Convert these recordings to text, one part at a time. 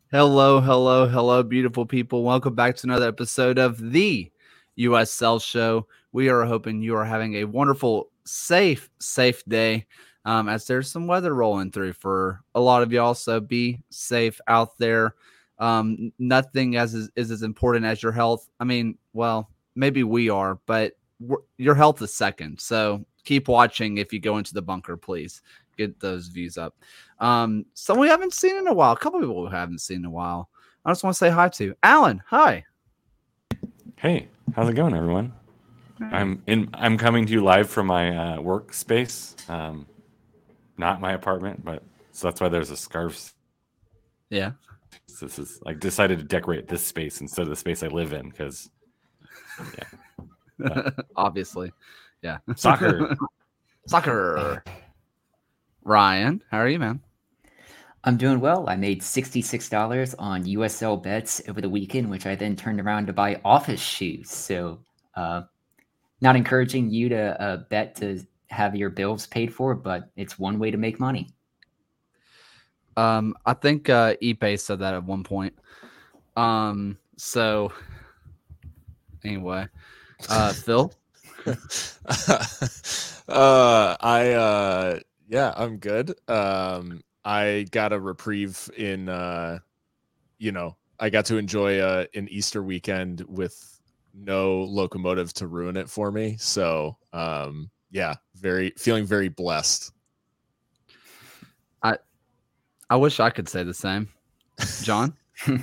Hello, hello, hello, beautiful people. Welcome back to another episode of the USL Show. We are hoping you are having a wonderful, safe day as there's some weather rolling through for a lot of y'all. So be safe out there. Nothing is as important as your health. I mean, well, maybe we are, but your health is second. So keep watching if you go into the bunker, please. Get those views up. Someone we haven't seen in a while. A couple people we haven't seen in a while. I just want to say hi to Alan. Hi. Hey, how's it going, everyone? I'm coming to you live from my workspace, not my apartment, but so that's why there's a scarf. Yeah. This is like decided to decorate this space instead of the space I live in because, Obviously, yeah. Soccer. Ryan, how are you, man? I'm doing well. I made $66 on USL bets over the weekend, which I then turned around to buy office shoes. So, not encouraging you to bet to have your bills paid for, but it's one way to make money. I think ePay said that at one point. So anyway, Phil. I'm good. I got a reprieve in I got to enjoy an Easter weekend with no locomotive to ruin it for me. So feeling very blessed. I wish I could say the same. John?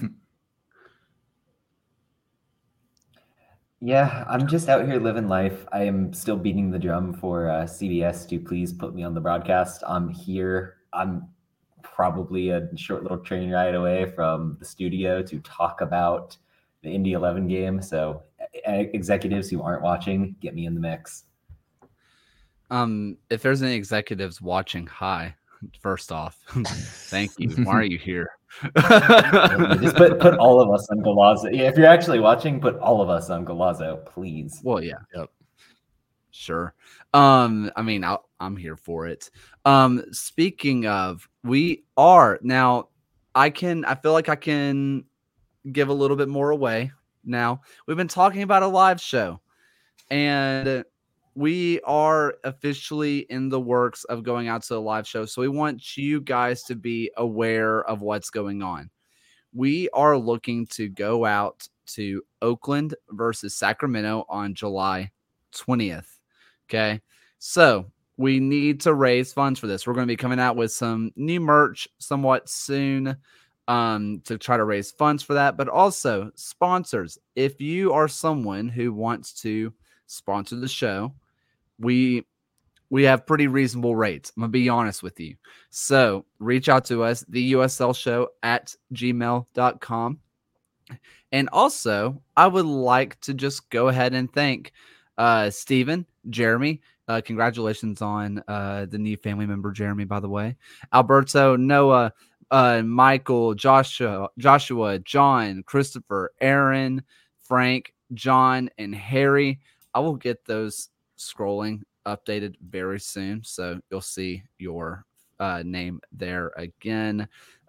Yeah, I'm just out here living life. I am still beating the drum for CBS to please put me on the broadcast. I'm here. I'm probably a short little train ride away from the studio to talk about the Indy 11 game. So executives who aren't watching, get me in the mix. If there's any executives watching, hi. First off, thank you. Why are you here? Just put all of us on Golazo. Yeah, if you're actually watching, put all of us on Golazo, please. Well, yeah. Yep. Sure. I mean, I'm here for it. Speaking of, we are now. I feel like I can give a little bit more away. Now we've been talking about a live show, and we are officially in the works of going out to a live show. So we want you guys to be aware of what's going on. We are looking to go out to Oakland versus Sacramento on July 20th. Okay. So we need to raise funds for this. We're going to be coming out with some new merch somewhat soon to try to raise funds for that. But also sponsors. If you are someone who wants to sponsor the show, we have pretty reasonable rates. I'm going to be honest with you. So reach out to us, theUSLshow@gmail.com. And also, I would like to just go ahead and thank Stephen, Jeremy. Congratulations on the new family member, Jeremy, by the way. Alberto, Noah, Michael, Joshua, John, Christopher, Aaron, Frank, John, and Harry. I will get those scrolling updated very soon, so you'll see your name there again.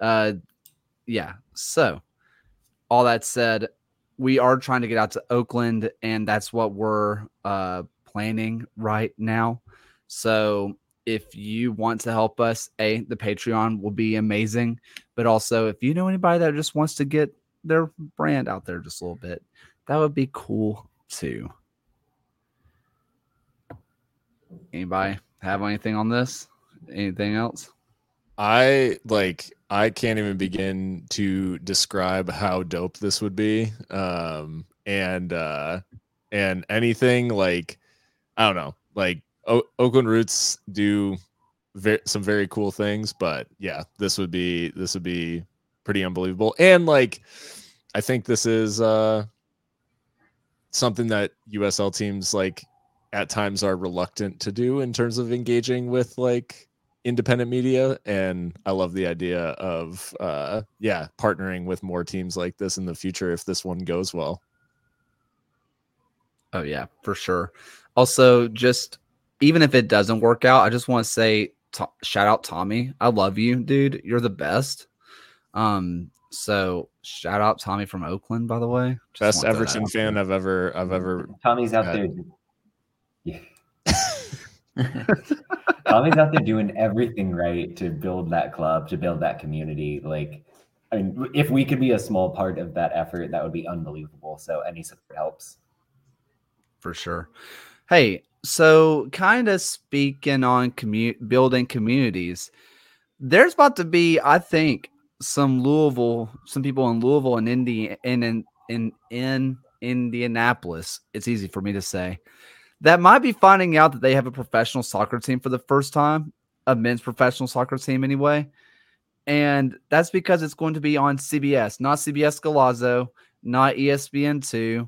So all that said, we are trying to get out to Oakland, and that's what we're planning right now. So if you want to help us, the Patreon will be amazing, but also if you know anybody that just wants to get their brand out there just a little bit, that would be cool too. Anybody have anything on this? Anything else? I can't even begin to describe how dope this would be. And anything like, I don't know, like Oakland Roots do some very cool things, but yeah, this would be pretty unbelievable. And like, I think this is something that USL teams like at times are reluctant to do in terms of engaging with like independent media. And I love the idea of partnering with more teams like this in the future if this one goes well. Oh yeah, for sure. Also, just even if it doesn't work out, I just want to say shout out Tommy. I love you, dude. You're the best. So shout out Tommy from Oakland, by the way. Just Best want that Everton out fan there. I've ever. Tommy's out Yeah. there. Yeah. Tommy's out there doing everything right to build that club, to build that community. Like, I mean, if we could be a small part of that effort, that would be unbelievable. So any support helps. For sure. Hey, so kind of speaking on building communities, there's about to be, I think, some people in Louisville and in Indianapolis. It's easy for me to say that might be finding out that they have a professional soccer team for the first time, a men's professional soccer team anyway. And that's because it's going to be on CBS, not CBS Golazo, not ESPN2,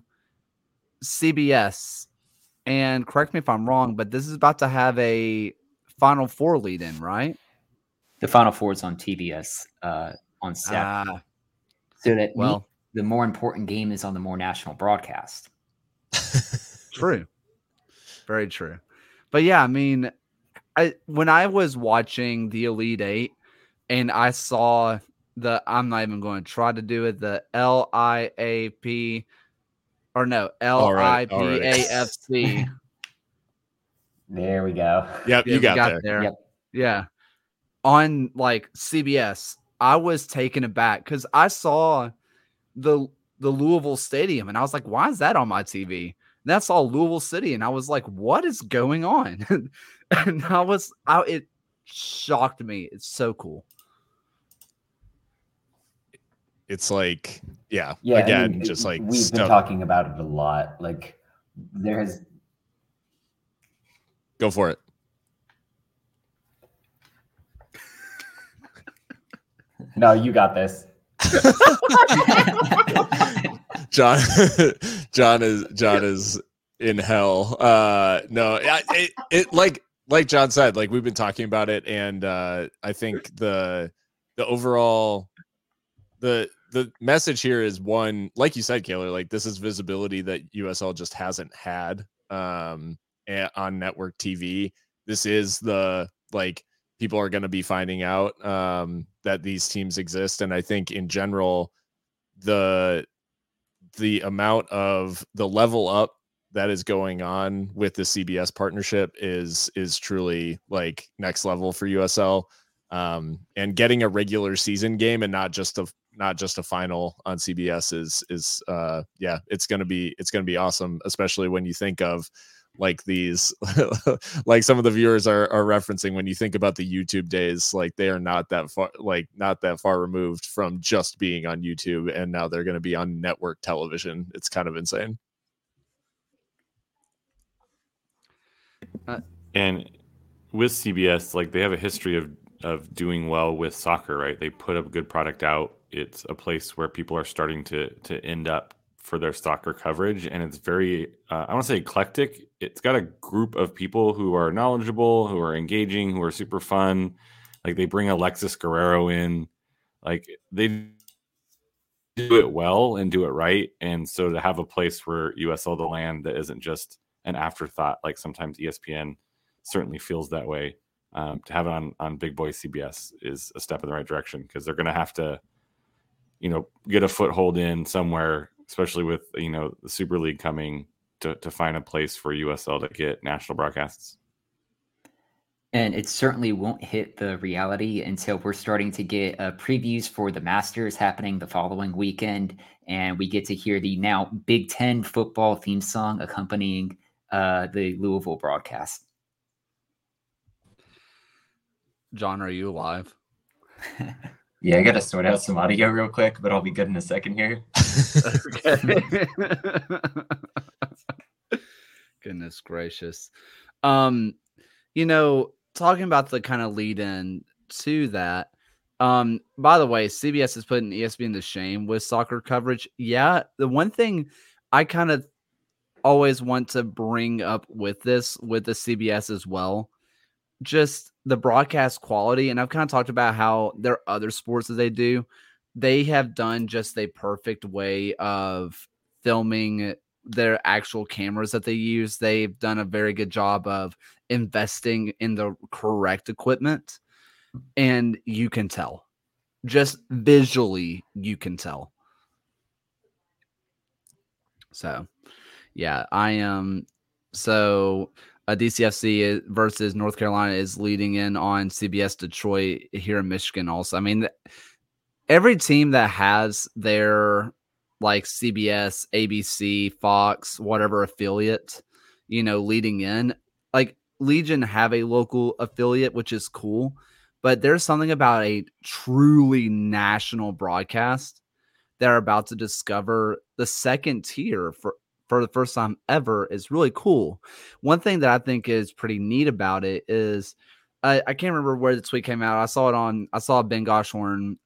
CBS. And correct me if I'm wrong, but this is about to have a Final Four lead in, right? The Final Four is on TBS on Saturday. So that the more important game is on the more national broadcast. True. Very true. But yeah, I mean, when I was watching the Elite Eight and I saw I'm not even going to try to do it, the LIAP or no, LIPAFC. There we go. Yep, you got there. Yep. Yeah. On like CBS, I was taken aback because I saw the Louisville Stadium and I was like, why is that on my TV? And that's all Louisville City. And I was like, what is going on? And it shocked me. It's so cool. It's like, yeah. Again, I mean, just like we've been talking about it a lot. Like there has. Go for it. No, you got this. John is in hell. No, it like John said, like we've been talking about it, and I think the overall the message here is one, like you said, Kaylor, like this is visibility that USL just hasn't had on network TV. This is people are going to be finding out that these teams exist, and I think in general the amount of the level up that is going on with the CBS partnership is truly like next level for USL, and getting a regular season game and not just a final on CBS is it's going to be awesome, especially when you think of like these like some of the viewers are referencing when you think about the YouTube days, like they are not that far removed from just being on YouTube, and now they're going to be on network television. It's kind of insane. And with CBS, like they have a history of doing well with soccer, right? They put a good product out. It's a place where people are starting to end up for their soccer coverage, and it's very I want to say eclectic. It's got a group of people who are knowledgeable, who are engaging, who are super fun. Like they bring Alexis Guerrero in, like they do it well and do it right. And so to have a place where USL the land that isn't just an afterthought, like sometimes ESPN certainly feels that way, to have it on Big Boy CBS is a step in the right direction, because they're going to have to, get a foothold in somewhere, especially with, the Super League coming, to find a place for USL to get national broadcasts. And it certainly won't hit the reality until we're starting to get previews for the Masters happening the following weekend. And we get to hear the now Big Ten football theme song accompanying the Louisville broadcast. John, are you alive? Yeah, I got to sort out some audio real quick, but I'll be good in a second here. Okay. Goodness gracious. Talking about the kind of lead in to that. By the way, CBS is putting ESPN to shame with soccer coverage. Yeah, the one thing I kind of always want to bring up with the CBS as well, just the broadcast quality. And I've kind of talked about how there are other sports that they do. They have done just a perfect way of filming their actual cameras that they use. They've done a very good job of investing in the correct equipment, and you can tell Just visually, you can tell. So, yeah, I am. So, DCFC versus North Carolina is leading in on CBS Detroit here in Michigan. Also, I mean, every team that has their like CBS, ABC, Fox, whatever affiliate, leading in, like Legion have a local affiliate, which is cool. But there's something about a truly national broadcast that are about to discover the second tier for the first time ever is really cool. One thing that I think is pretty neat about it is I can't remember where the tweet came out. I saw Ben Goshorn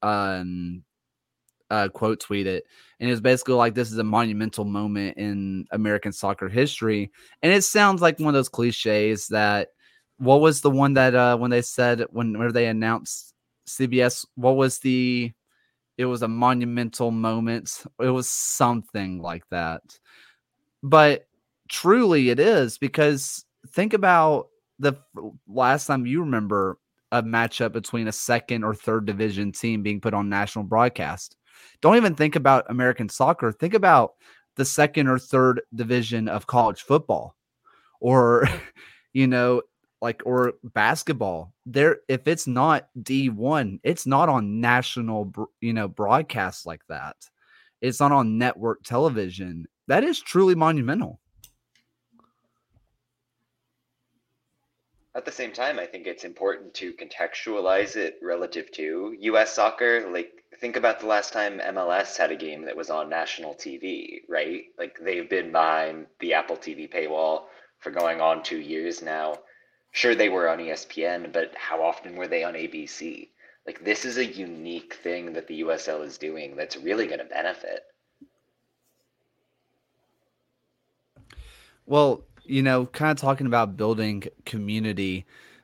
quote tweet it, and it was basically like, this is a monumental moment in American soccer history. And it sounds like one of those cliches that, what was the one that when they said whenever they announced CBS, it was a monumental moment. It was something like that. But truly it is, because think about the last time you remember a matchup between a second or third division team being put on national broadcast. Don't even think about American soccer. Think about the second or third division of college football, or, or basketball. If it's not D1, it's not on national, broadcasts like that. It's not on network television. That is truly monumental. At the same time, I think it's important to contextualize it relative to US soccer. Like, think about the last time MLS had a game that was on national TV, right? Like, they've been behind the Apple TV paywall for going on 2 years now. Sure, they were on ESPN, but how often were they on ABC? Like, this is a unique thing that the USL is doing that's really going to benefit. Well, kind of talking about building community,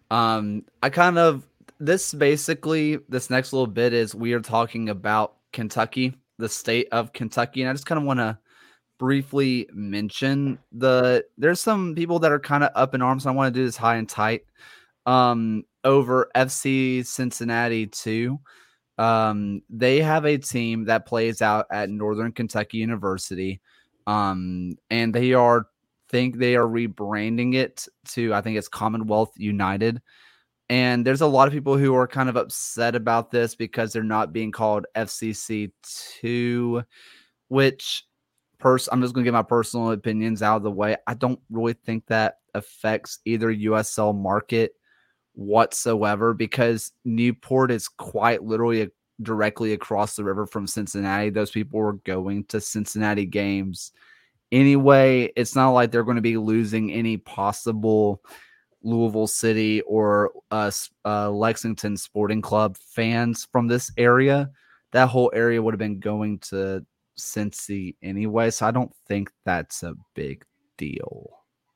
this next little bit is we are talking about Kentucky, the state of Kentucky. And I just kind of want to briefly mention there's some people that are kind of up in arms. I want to do this high and tight over FC Cincinnati too. They have a team that plays out at Northern Kentucky University. And they are rebranding it to, I think it's Commonwealth United. And there's a lot of people who are kind of upset about this because they're not being called FCC2, which I'm just going to get my personal opinions out of the way. I don't really think that affects either USL market whatsoever, because Newport is quite literally directly across the river from Cincinnati. Those people were going to Cincinnati games anyway. It's not like they're going to be losing any possible Louisville City or Lexington Sporting Club fans from this area. That whole area would have been going to Cincy anyway, so I don't think that's a big deal.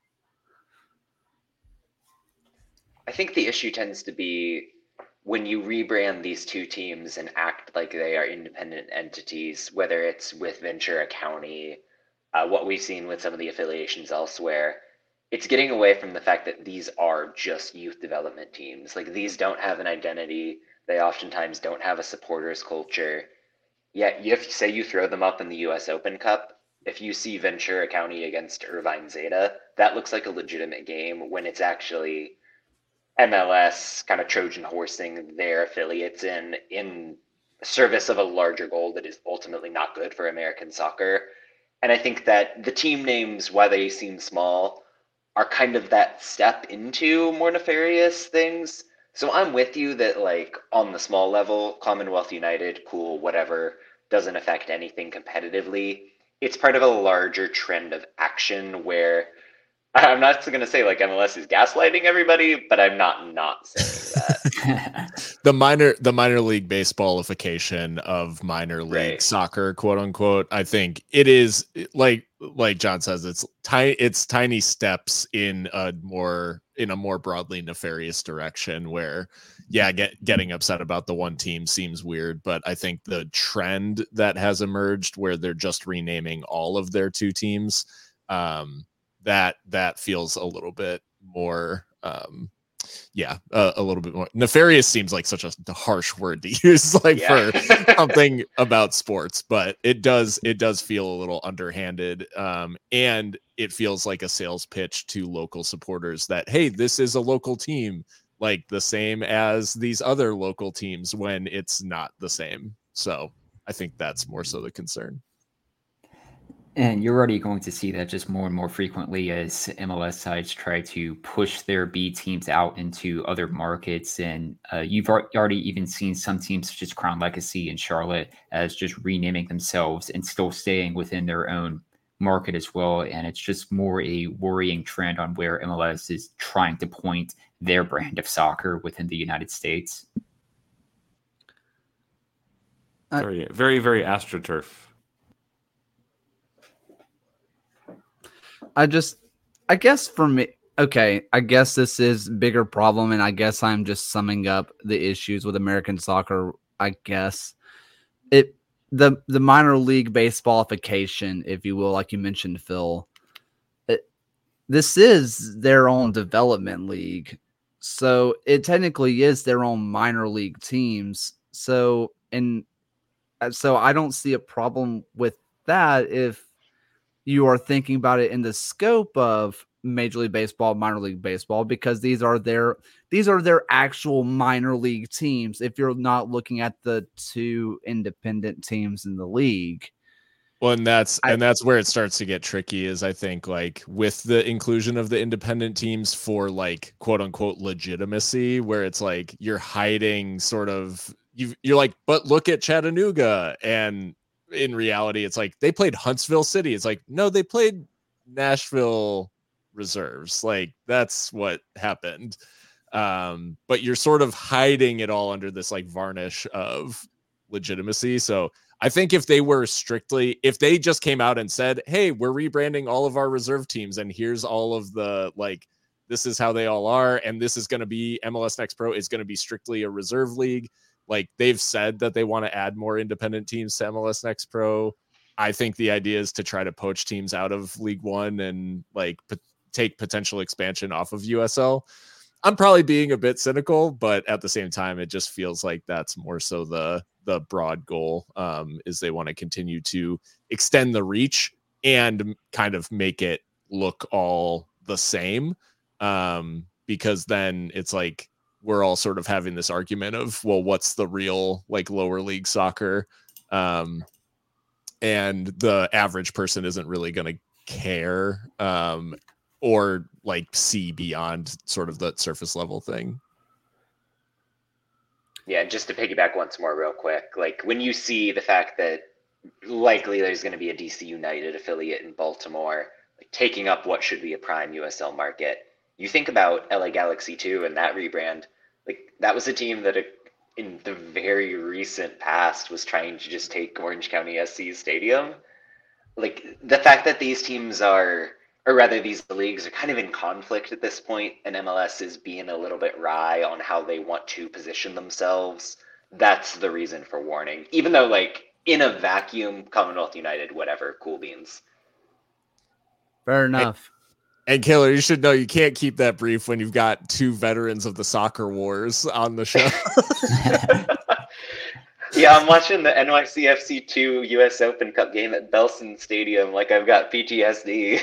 I think the issue tends to be when you rebrand these two teams and act like they are independent entities, whether it's with Ventura County, what we've seen with some of the affiliations elsewhere, it's getting away from the fact that these are just youth development teams. Like, these don't have an identity. They oftentimes don't have a supporters culture. Yet, if say you throw them up in the U.S. Open Cup, if you see Ventura County against Irvine Zeta, that looks like a legitimate game when it's actually MLS kind of Trojan horsing their affiliates in service of a larger goal that is ultimately not good for American soccer. And I think that the team names, while they seem small, are kind of that step into more nefarious things. So I'm with you that, like, on the small level, Commonwealth United, cool, whatever, doesn't affect anything competitively. It's part of a larger trend of action where I'm not going to say like MLS is gaslighting everybody, but I'm not saying that. the minor league baseballification of minor league soccer, quote unquote. I think it is like John says, it's tiny steps in a more broadly nefarious direction where, yeah, getting upset about the one team seems weird, but I think the trend that has emerged where they're just renaming all of their two teams, that feels a little bit more a little bit more. Nefarious seems like such a harsh word to use, like for something about sports, but it does feel a little underhanded, and it feels like a sales pitch to local supporters that, hey, this is a local team, like the same as these other local teams, when it's not the same. So I think that's more so the concern. And you're already going to see that just more and more frequently as MLS sides try to push their B teams out into other markets. And you've already even seen some teams such as Crown Legacy and Charlotte as just renaming themselves and still staying within their own market as well. And it's just more a worrying trend on where MLS is trying to point their brand of soccer within the United States. Very, very, very AstroTurf. I guess for me, okay, I guess this is bigger problem, and I guess I'm just summing up the issues with American soccer. I guess the minor league baseballification, if you will, like you mentioned, Phil. This is their own development league, so it technically is their own minor league teams. So I don't see a problem with that if you are thinking about it in the scope of Major League Baseball, minor league baseball, because these are their actual minor league teams. If you're not looking at the two independent teams in the league. Well, and that's where it starts to get tricky, is I think, like, with the inclusion of the independent teams for, like, quote unquote legitimacy, where it's like you're hiding sort of, you're like, but look at Chattanooga, and in reality it's like they played Huntsville City. It's like, no, they played Nashville Reserves. Like, that's what happened. But you're sort of hiding it all under this like varnish of legitimacy. So I think if they just came out and said, hey, we're rebranding all of our reserve teams, and here's all of the, like, this is how they all are, and this is going to be MLS Next Pro is going to be strictly a reserve league. Like, they've said that they want to add more independent teams to MLS Next Pro. I think the idea is to try to poach teams out of League One and like take potential expansion off of USL. I'm probably being a bit cynical, but at the same time, it just feels like that's more so the broad goal, is they want to continue to extend the reach and kind of make it look all the same. Because then it's like, we're all sort of having this argument of, well, what's the real like lower league soccer? And the average person isn't really going to care, or like see beyond sort of that surface level thing. Yeah, just to piggyback once more real quick, like when you see the fact that likely there's going to be a DC United affiliate in Baltimore, like taking up what should be a prime USL market, you think about LA Galaxy 2 and that rebrand. Like, that was a team that in the very recent past was trying to just take Orange County SC's stadium. Like, the fact that these teams are, or rather these leagues are kind of in conflict at this point, and MLS is being a little bit wry on how they want to position themselves, that's the reason for warning. Even though, like, in a vacuum, Commonwealth United, whatever, cool beans. Fair enough. And Killer, you should know you can't keep that brief when you've got two veterans of the soccer wars on the show. Yeah, I'm watching the NYCFC 2 US Open Cup game at Belson Stadium like I've got PTSD.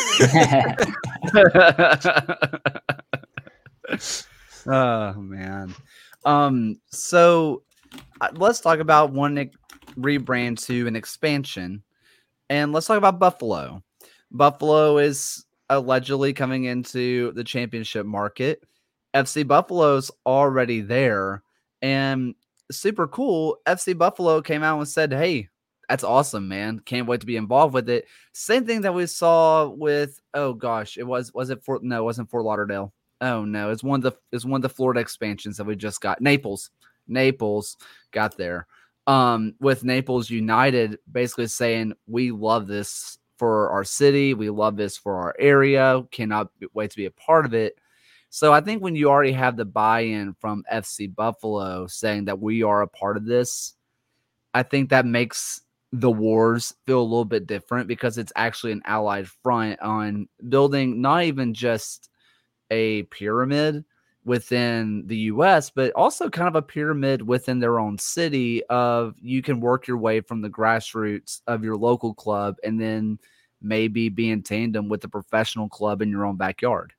Oh, man. So let's talk about one rebrand to an expansion. And let's talk about Buffalo. Buffalo is allegedly coming into the championship market. FC Buffalo's already there, and super cool. FC Buffalo came out and said, hey, that's awesome, man. Can't wait to be involved with it. Same thing that we saw with, oh gosh, it wasn't Fort Lauderdale. Oh no, it's one of the Florida expansions that we just got. Naples got there. With Naples United basically saying, we love this for our city. We love this for our area. Cannot wait to be a part of it. So I think when you already have the buy-in from FC Buffalo saying that we are a part of this, I think that makes the wars feel a little bit different, because it's actually an allied front on building not even just a pyramid, within the US, but also kind of a pyramid within their own city of you can work your way from the grassroots of your local club and then maybe be in tandem with the professional club in your own backyard.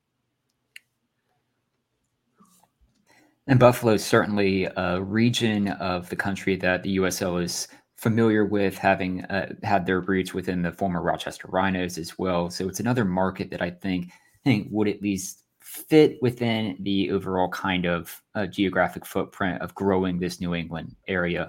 And Buffalo is certainly a region of the country that the USL is familiar with, having had their roots within the former Rochester Rhinos as well. So it's another market that I think would at least fit within the overall kind of geographic footprint of growing this New England area.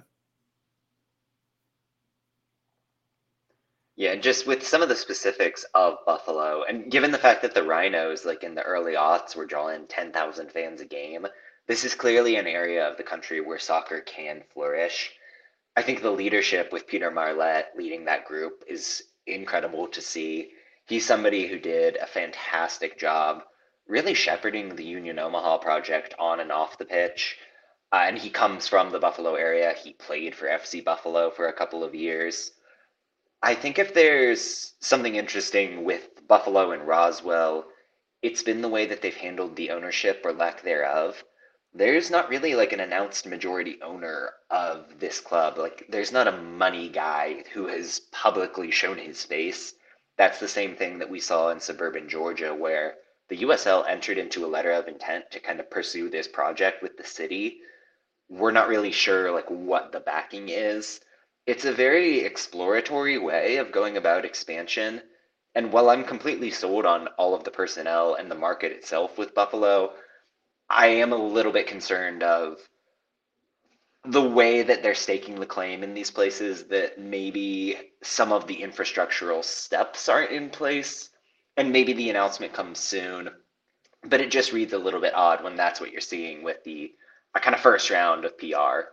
Yeah, just with some of the specifics of Buffalo, and given the fact that the Rhinos, like in the early aughts, were drawing 10,000 fans a game, this is clearly an area of the country where soccer can flourish. I think the leadership with Peter Marlett leading that group is incredible to see. He's somebody who did a fantastic job really shepherding the Union Omaha project on and off the pitch. And he comes from the Buffalo area. He played for FC Buffalo for a couple of years. I think if there's something interesting with Buffalo and Roswell, it's been the way that they've handled the ownership or lack thereof. There's not really like an announced majority owner of this club. Like, there's not a money guy who has publicly shown his face. That's the same thing that we saw in suburban Georgia, where the USL entered into a letter of intent to kind of pursue this project with the city. We're not really sure like what the backing is. It's a very exploratory way of going about expansion. And while I'm completely sold on all of the personnel and the market itself with Buffalo, I am a little bit concerned of the way that they're staking the claim in these places, that maybe some of the infrastructural steps aren't in place, and maybe the announcement comes soon, but it just reads a little bit odd when that's what you're seeing with the kind of first round of PR.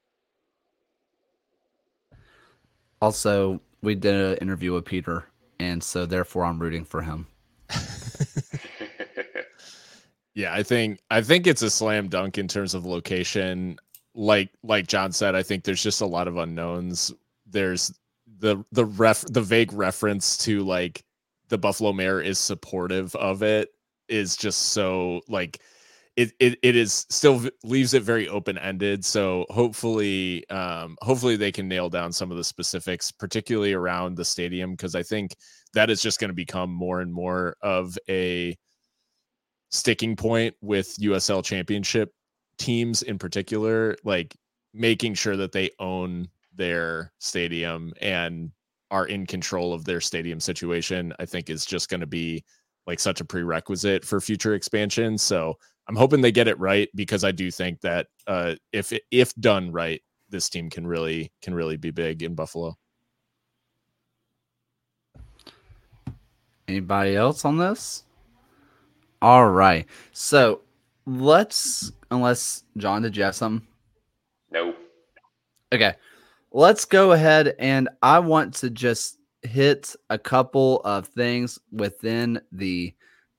Also, we did an interview with Peter, and so therefore I'm rooting for him. Yeah, I think it's a slam dunk in terms of location. Like John said, I think there's just a lot of unknowns. There's the vague reference to like the Buffalo mayor is supportive of it is just so like it is still leaves it very open-ended. So hopefully they can nail down some of the specifics, particularly around the stadium, because I think that is just going to become more and more of a sticking point with USL championship teams in particular, like making sure that they own their stadium and are in control of their stadium situation, I think is just going to be like such a prerequisite for future expansion. So I'm hoping they get it right, because I do think that if done right, this team can really be big in Buffalo. Anybody else on this? All right. So unless John, did you have something? No. Okay. Let's go ahead, and I want to just hit a couple of things within the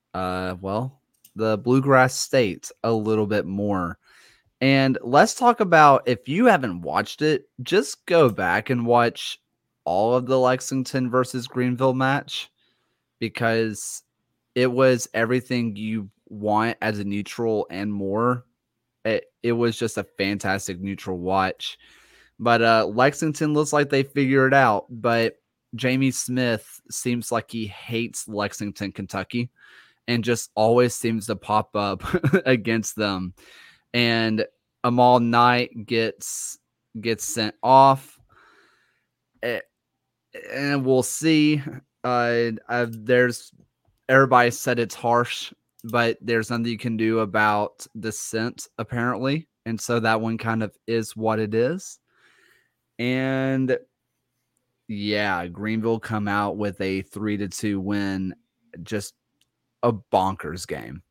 Bluegrass State a little bit more. And let's talk about, if you haven't watched it, just go back and watch all of the Lexington versus Greenville match, because it was everything you want as a neutral and more. It was just a fantastic neutral watch. But Lexington looks like they figured it out. But Jamie Smith seems like he hates Lexington, Kentucky, and just always seems to pop up against them. And Amal Knight gets sent off. And we'll see. There's everybody said it's harsh, but there's nothing you can do about dissent, apparently. And so that one kind of is what it is. And yeah, Greenville come out with a 3-2 win. Just a bonkers game.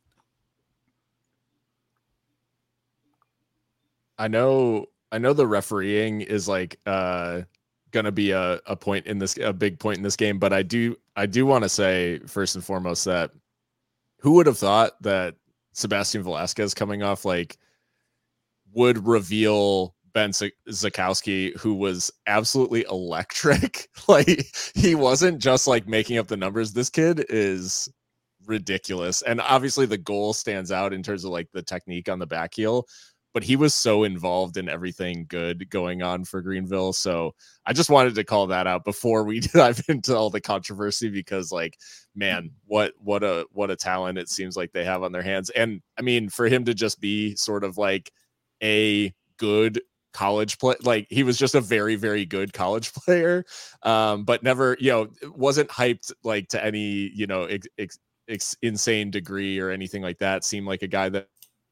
I know the refereeing is like gonna be a point in this, a big point in this game, but I do want to say first and foremost that who would have thought that Sebastian Velasquez coming off like would reveal Ben Zakowski, who was absolutely electric. Like, he wasn't just like making up the numbers. This kid is ridiculous. And obviously the goal stands out in terms of like the technique on the back heel, but he was so involved in everything good going on for Greenville. So I just wanted to call that out before we dive into all the controversy, because like, man, what a talent it seems like they have on their hands. And I mean, for him to just be sort of like a good college play, like he was just a very, very good college player, but never, wasn't hyped like to any, insane degree or anything like that. Seemed like a guy that,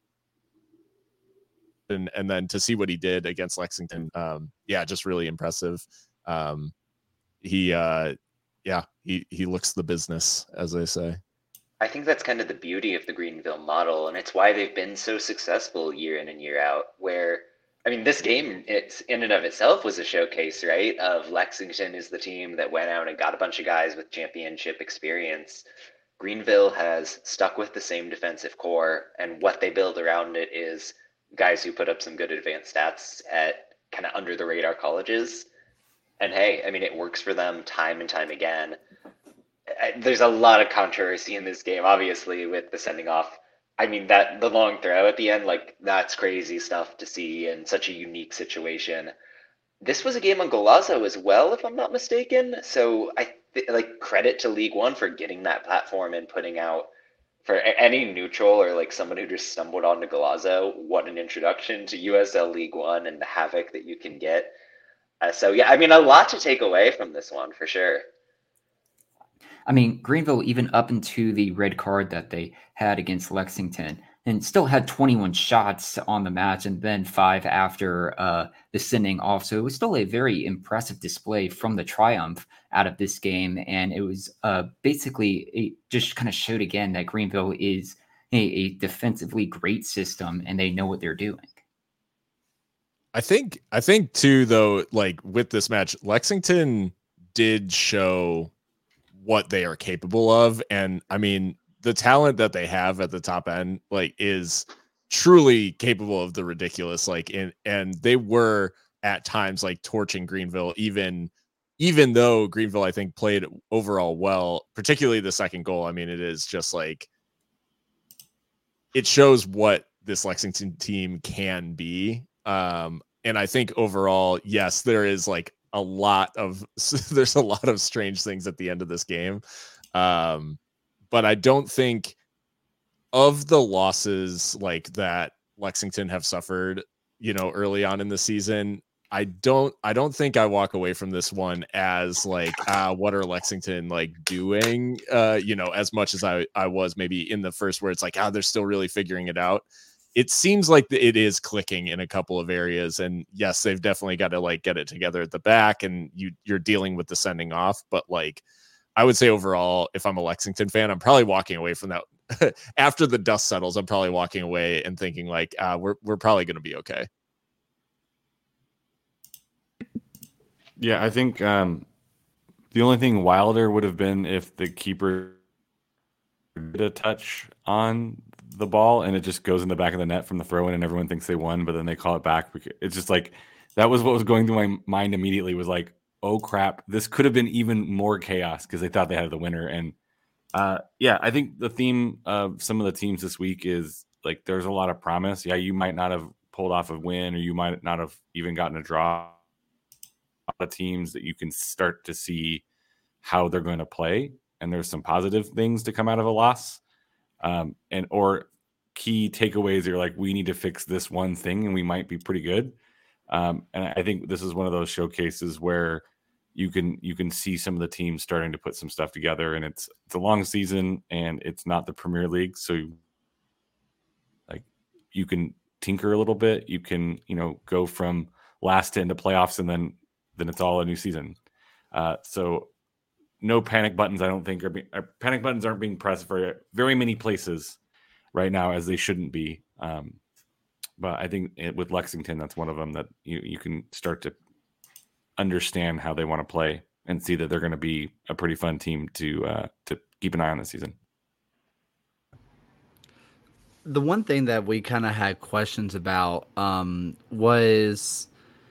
and then to see what he did against Lexington, just really impressive. He looks the business, as they say. I think that's kind of the beauty of the Greenville model, and it's why they've been so successful year in and year out. Where, I mean, this game, it's in and of itself was a showcase, right? Of Lexington is the team that went out and got a bunch of guys with championship experience. Greenville has stuck with the same defensive core, and what they build around it is guys who put up some good advanced stats at kind of under the radar colleges. And hey, I mean, it works for them time and time again. There's a lot of controversy in this game, obviously, with the sending off. I mean, that the long throw at the end, like, that's crazy stuff to see in such a unique situation. This was a game on Golazo as well, if I'm not mistaken. So credit to League One for getting that platform and putting out, for any neutral or like someone who just stumbled onto Golazo, what an introduction to USL League One and the havoc that you can get. I mean, a lot to take away from this one for sure. I mean, Greenville, even up into the red card that they had against Lexington, and still had 21 shots on the match and then 5 after the sending off. So it was still a very impressive display from the Triumph out of this game. And it was basically just kind of showed again that Greenville is a defensively great system and they know what they're doing. I think too, though, like with this match, Lexington did show what they are capable of. And I mean, the talent that they have at the top end, like, is truly capable of the ridiculous. Like, and they were at times like torching Greenville, even though Greenville, I think, played overall well, particularly the second goal. I mean, it is just like, it shows what this Lexington team can be. And I think overall, yes, there's a lot of strange things at the end of this game. But I don't think, of the losses like that Lexington have suffered, early on in the season, I don't think I walk away from this one as like, what are Lexington like doing? As much as I was maybe in the first, where it's like, they're still really figuring it out. It seems like it is clicking in a couple of areas, and yes, they've definitely got to like get it together at the back, and you're dealing with the sending off. But like, I would say overall, if I'm a Lexington fan, I'm probably walking away from that after the dust settles. I'm probably walking away and thinking like, we're probably going to be okay. Yeah, I think the only thing wilder would have been if the keeper did a touch on the ball and it just goes in the back of the net from the throw in and everyone thinks they won, but then they call it back. It's just like, that was what was going through my mind immediately, was like, oh crap, this could have been even more chaos because they thought they had the winner. And I think the theme of some of the teams this week is like, there's a lot of promise. Yeah, you might not have pulled off a win, or you might not have even gotten a draw. A lot of teams that you can start to see how they're going to play, and there's some positive things to come out of a loss, or key takeaways. You're like, we need to fix this one thing, and we might be pretty good. And I think this is one of those showcases where you can see some of the teams starting to put some stuff together, and it's a long season and it's not the Premier League. So like, you can tinker a little bit. You can, go from last to into playoffs, and then it's all a new season. So no panic buttons. I don't think panic buttons aren't being pressed for very many places right now, as they shouldn't be. But I think with Lexington, that's one of them that you can start to understand how they want to play and see that they're going to be a pretty fun team to keep an eye on this season. The one thing that we kind of had questions about was,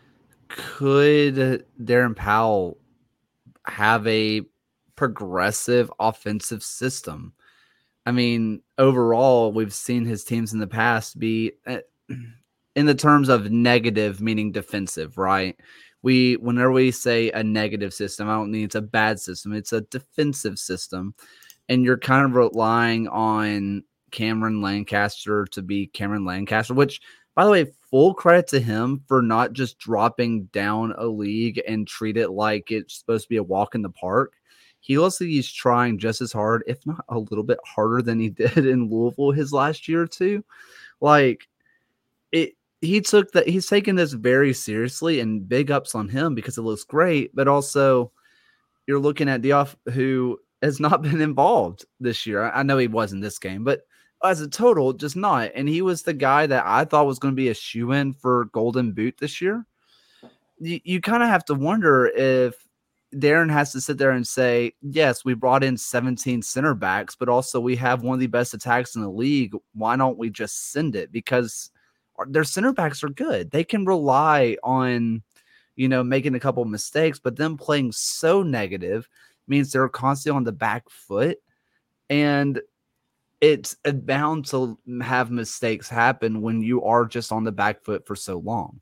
could Darren Powell have a progressive offensive system? I mean, overall, we've seen his teams in the past be in the terms of negative, meaning defensive, right? Whenever we say a negative system, I don't mean it's a bad system. It's a defensive system. And you're kind of relying on Cameron Lancaster to be Cameron Lancaster, which, by the way, full credit to him for not just dropping down a league and treat it like it's supposed to be a walk in the park. He looks like he's trying just as hard, if not a little bit harder than he did in Louisville his last year or two. Like, he's taken this very seriously, and big ups on him because it looks great. But also, you're looking at Diouf, who has not been involved this year. I know he was in this game, but as a total, just not. And he was the guy that I thought was going to be a shoo-in for Golden Boot this year. You kind of have to wonder if Darren has to sit there and say, yes, we brought in 17 center backs, but also we have one of the best attacks in the league. Why don't we just send it? Because their center backs are good. They can rely on, making a couple of mistakes, but them playing so negative means they're constantly on the back foot. And it's bound to have mistakes happen when you are just on the back foot for so long.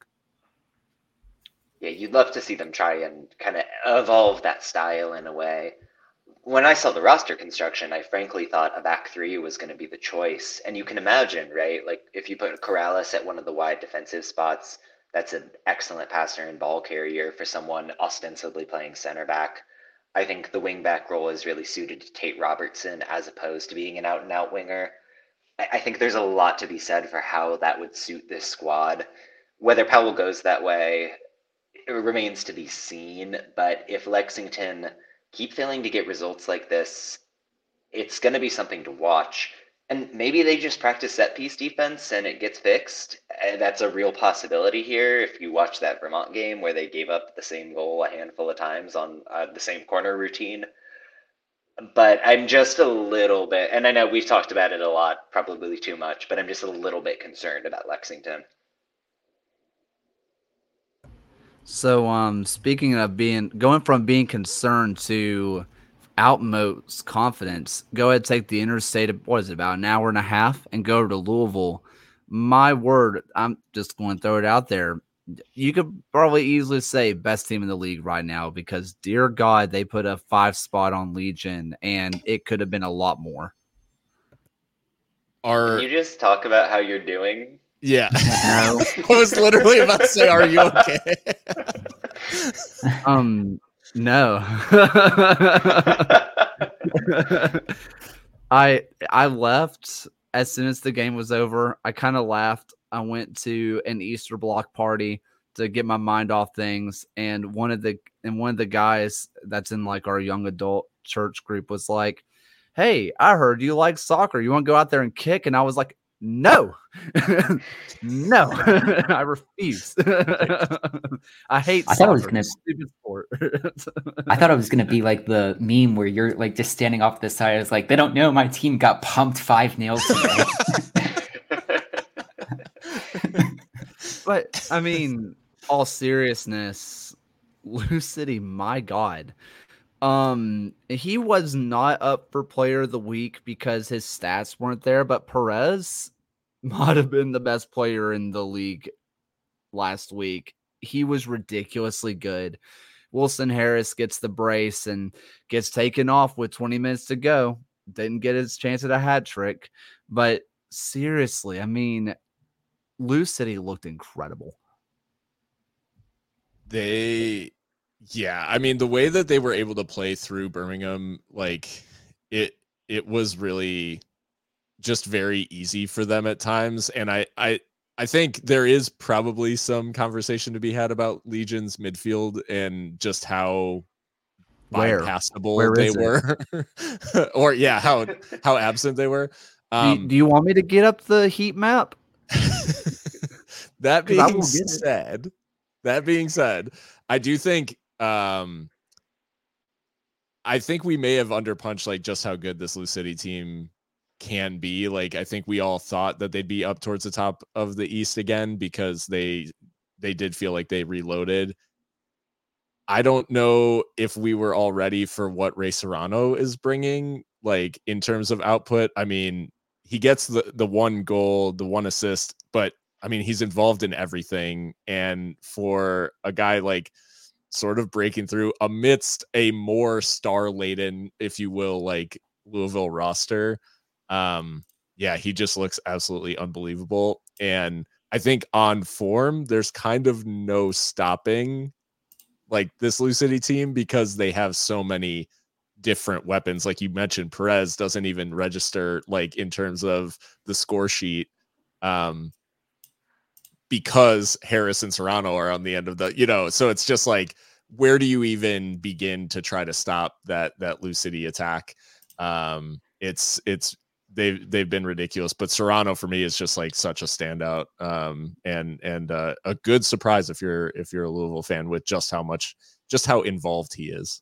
Yeah, you'd love to see them try and kind of evolve that style in a way. When I saw the roster construction, I frankly thought a back three was going to be the choice. And you can imagine, right? Like if you put Corrales at one of the wide defensive spots, that's an excellent passer and ball carrier for someone ostensibly playing center back. I think the wing back role is really suited to Tate Robertson as opposed to being an out and out winger. I think there's a lot to be said for how that would suit this squad. Whether Powell goes that way, it remains to be seen, but if Lexington keep failing to get results like this, it's going to be something to watch. And maybe they just practice set piece defense and it gets fixed. That's a real possibility here. If you watch that Vermont game where they gave up the same goal a handful of times on the same corner routine. But I'm just a little bit, and I know we've talked about it a lot, probably too much, but I'm just a little bit concerned about Lexington. So, speaking of going from being concerned to outmost confidence, go ahead and take the interstate, what is it, about an hour and a half, and go over to Louisville. My word, I'm just going to throw it out there. You could probably easily say best team in the league right now because, dear God, they put a 5 spot on Legion, and it could have been a lot more. Can you just talk about how you're doing? Yeah. I was literally about to say, are you okay? No. I left as soon as the game was over. I kind of laughed. I went to an Easter block party to get my mind off things, and one of the guys that's in like our young adult church group was like, "Hey, I heard you like soccer. You want to go out there and kick?" And I was like, "No, no, I refuse. I hate soccer. Thought it was gonna, stupid sport." I thought it was going to be like the meme where you're like just standing off the side. It's like, they don't know my team got pumped 5-0 today. But I mean, all seriousness, Lou City, my God. He was not up for player of the week because his stats weren't there, but Perez might have been the best player in the league last week. He was ridiculously good. Wilson Harris gets the brace and gets taken off with 20 minutes to go. Didn't get his chance at a hat trick, but seriously, I mean, Lou City looked incredible. I mean, the way that they were able to play through Birmingham, like it was really just very easy for them at times. And I think there is probably some conversation to be had about Legion's midfield and just how bypassable they were. Or how absent they were. Do you want me to get up the heat map? That being said, I do think I think we may have underpunched like just how good this Lou City team can be. Like I think we all thought that they'd be up towards the top of the East again because they did feel like they reloaded. I don't know if we were all ready for what Ray Serrano is bringing, like in terms of output. I mean, he gets the one goal, the one assist, but I mean, he's involved in everything. And for a guy like sort of breaking through amidst a more star-laden, if you will, like Louisville roster, yeah, he just looks absolutely unbelievable. And I think on form, there's kind of no stopping like this Lou City team because they have so many different weapons. Like you mentioned, Perez doesn't even register like in terms of the score sheet, because Harris and Serrano are on the end of the, so it's just like, where do you even begin to try to stop that Lou City attack? It's they've been ridiculous, but Serrano for me is just like such a standout, and a good surprise if you're a Louisville fan with just how involved he is.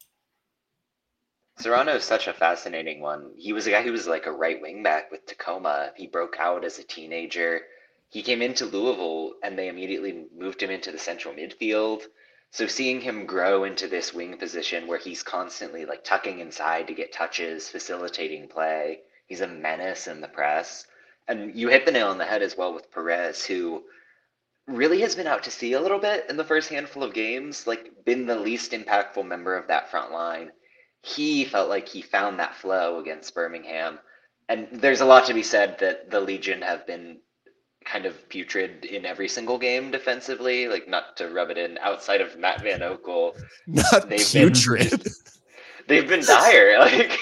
Serrano is such a fascinating one. He was a guy who was like a right wing back with Tacoma. He broke out as a teenager. He came into Louisville and they immediately moved him into the central midfield. So seeing him grow into this wing position where he's constantly like tucking inside to get touches, facilitating play. He's a menace in the press. And you hit the nail on the head as well with Perez, who really has been out to sea a little bit in the first handful of games, like been the least impactful member of that front line. He felt like he found that flow against Birmingham. And there's a lot to be said that the Legion have been kind of putrid in every single game defensively, like not to rub it in outside of Matt Van Oekel. Not putrid. They've been dire. Like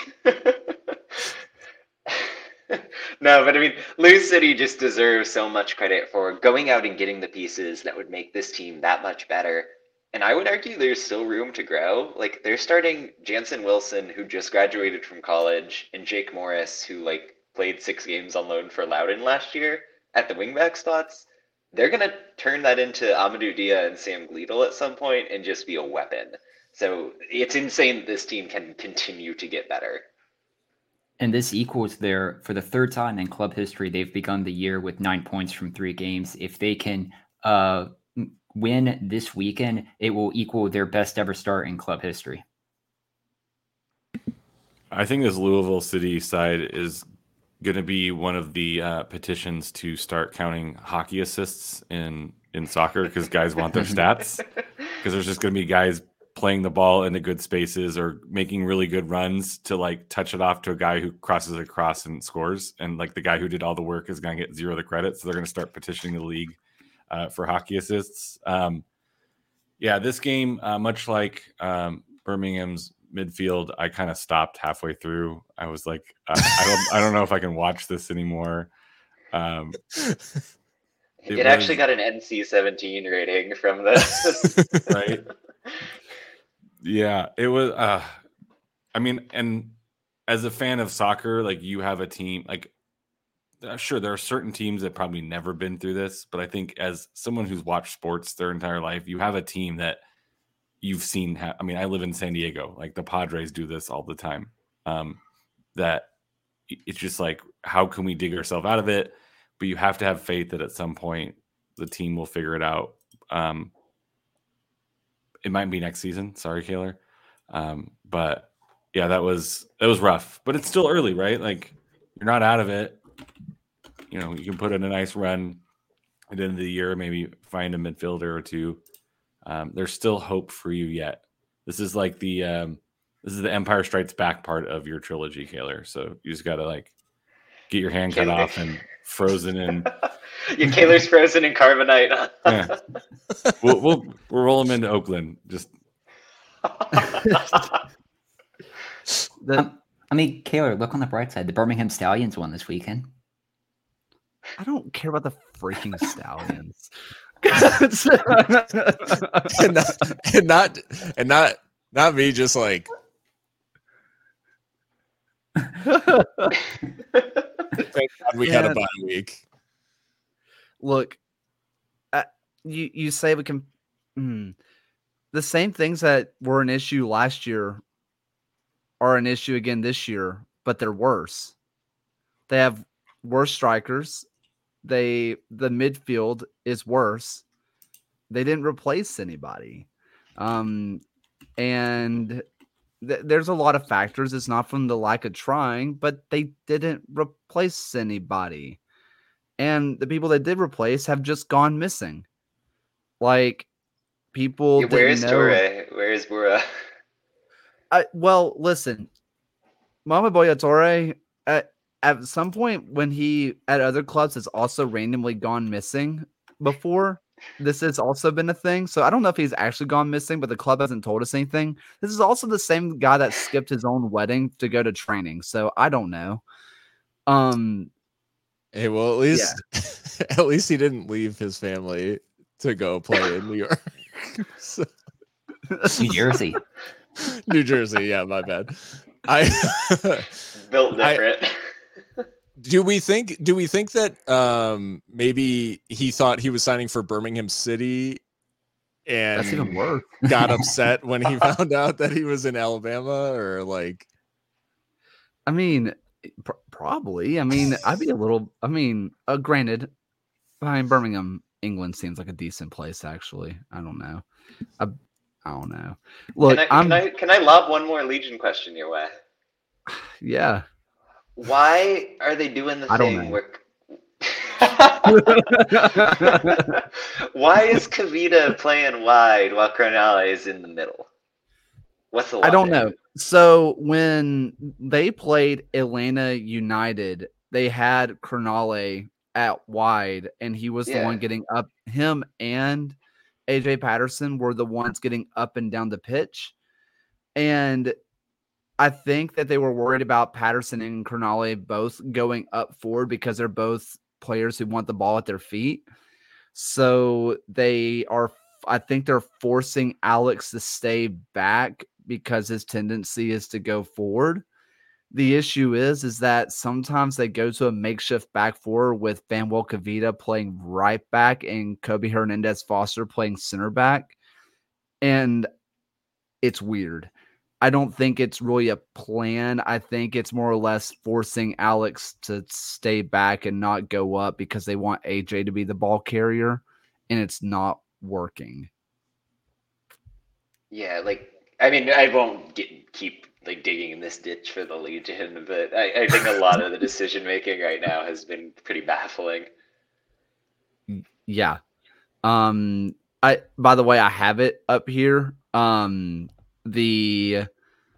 no, but I mean, Lou City just deserves so much credit for going out and getting the pieces that would make this team that much better. And I would argue there's still room to grow. Like they're starting Jansen Wilson, who just graduated from college, and Jake Morris, who like played 6 games on loan for Loudoun last year at the wingback spots. They're gonna turn that into Amadou Dia and Sam Gleadle at some point and just be a weapon. So it's insane that this team can continue to get better. And this equals for the third time in club history, they've begun the year with 9 points from 3 games. If they can win this weekend, it will equal their best ever start in club history. I think this Louisville City side is going to be one of the petitions to start counting hockey assists in soccer because guys want their stats. Because there's just going to be guys playing the ball in the good spaces or making really good runs to like touch it off to a guy who crosses across and scores. And like the guy who did all the work is going to get 0 the credit. So they're going to start petitioning the league for hockey assists. Yeah, this game, much like Birmingham's midfield, I kind of stopped halfway through. I was like, I don't know if I can watch this anymore. It actually got an NC-17 rating from this. Right? Yeah, it was. I mean, and as a fan of soccer, like you have a team, like sure, there are certain teams that probably never been through this, but I think as someone who's watched sports their entire life, you have a team that you've seen. I mean, I live in San Diego. Like the Padres do this all the time. That it's just like, how can we dig ourselves out of it? But you have to have faith that at some point the team will figure it out. It might be next season. Sorry, Kaylor. But yeah, that was rough. But it's still early, right? Like you're not out of it. You know, you can put in a nice run at the end of the year, maybe find a midfielder or two. There's still hope for you yet. This is like the Empire Strikes Back part of your trilogy, Kaylor. So you just gotta like get your hand cut off and frozen in. Yeah, Kaylor's frozen in carbonite. Yeah. We'll roll them into Oakland. Just. I mean, Kaylor, look on the bright side. The Birmingham Stallions won this weekend. I don't care about the freaking Stallions. and not me just like thank God we had a bye week. Look, you say we can the same things that were an issue last year are an issue again this year, but they're worse. They have worse strikers. The midfield is worse. They didn't replace anybody. And there's a lot of factors. It's not from the lack of trying, but they didn't replace anybody. And the people they did replace have just gone missing. Like, people Where didn't is know. Torre? Where is Bura? Well, listen, Mama Boya Torre, at some point when he at other clubs has also randomly gone missing before. This has also been a thing. So I don't know if he's actually gone missing, but the club hasn't told us anything. This is also the same guy that skipped his own wedding to go to training. So I don't know. Hey, well, at least at least he didn't leave his family to go play in New York. So, New Jersey. New Jersey, yeah, my bad. Built different. Do we think that maybe he thought he was signing for Birmingham City and That's even worse. got upset when he found out that he was in Alabama, or like? I mean, probably. I mean, I'd be a little. I mean, granted, Birmingham, England seems like a decent place. Actually, I don't know. I don't know. Look, can I lob one more Legion question your way? Yeah. Why are they doing the I don't thing know. where? Why is Kavita playing wide while Crownale is in the middle? What's the logic? I don't know. So when they played Atlanta United, they had Crownale at wide, and he was the one getting up. Him and AJ Patterson were the ones getting up and down the pitch. And I think that they were worried about Patterson and Crownale both going up forward because they're both players who want the ball at their feet. So I think they're forcing Alex to stay back because his tendency is to go forward. The issue is that sometimes they go to a makeshift back four with Fanuel Kavita playing right back and Kobe Hernandez Foster playing center back. And it's weird. I don't think it's really a plan. I think it's more or less forcing Alex to stay back and not go up because they want AJ to be the ball carrier, and it's not working. Yeah, I mean, I won't keep digging in this ditch for the Legion, but I think a lot of the decision making right now has been pretty baffling. Yeah. By the way, I have it up here. The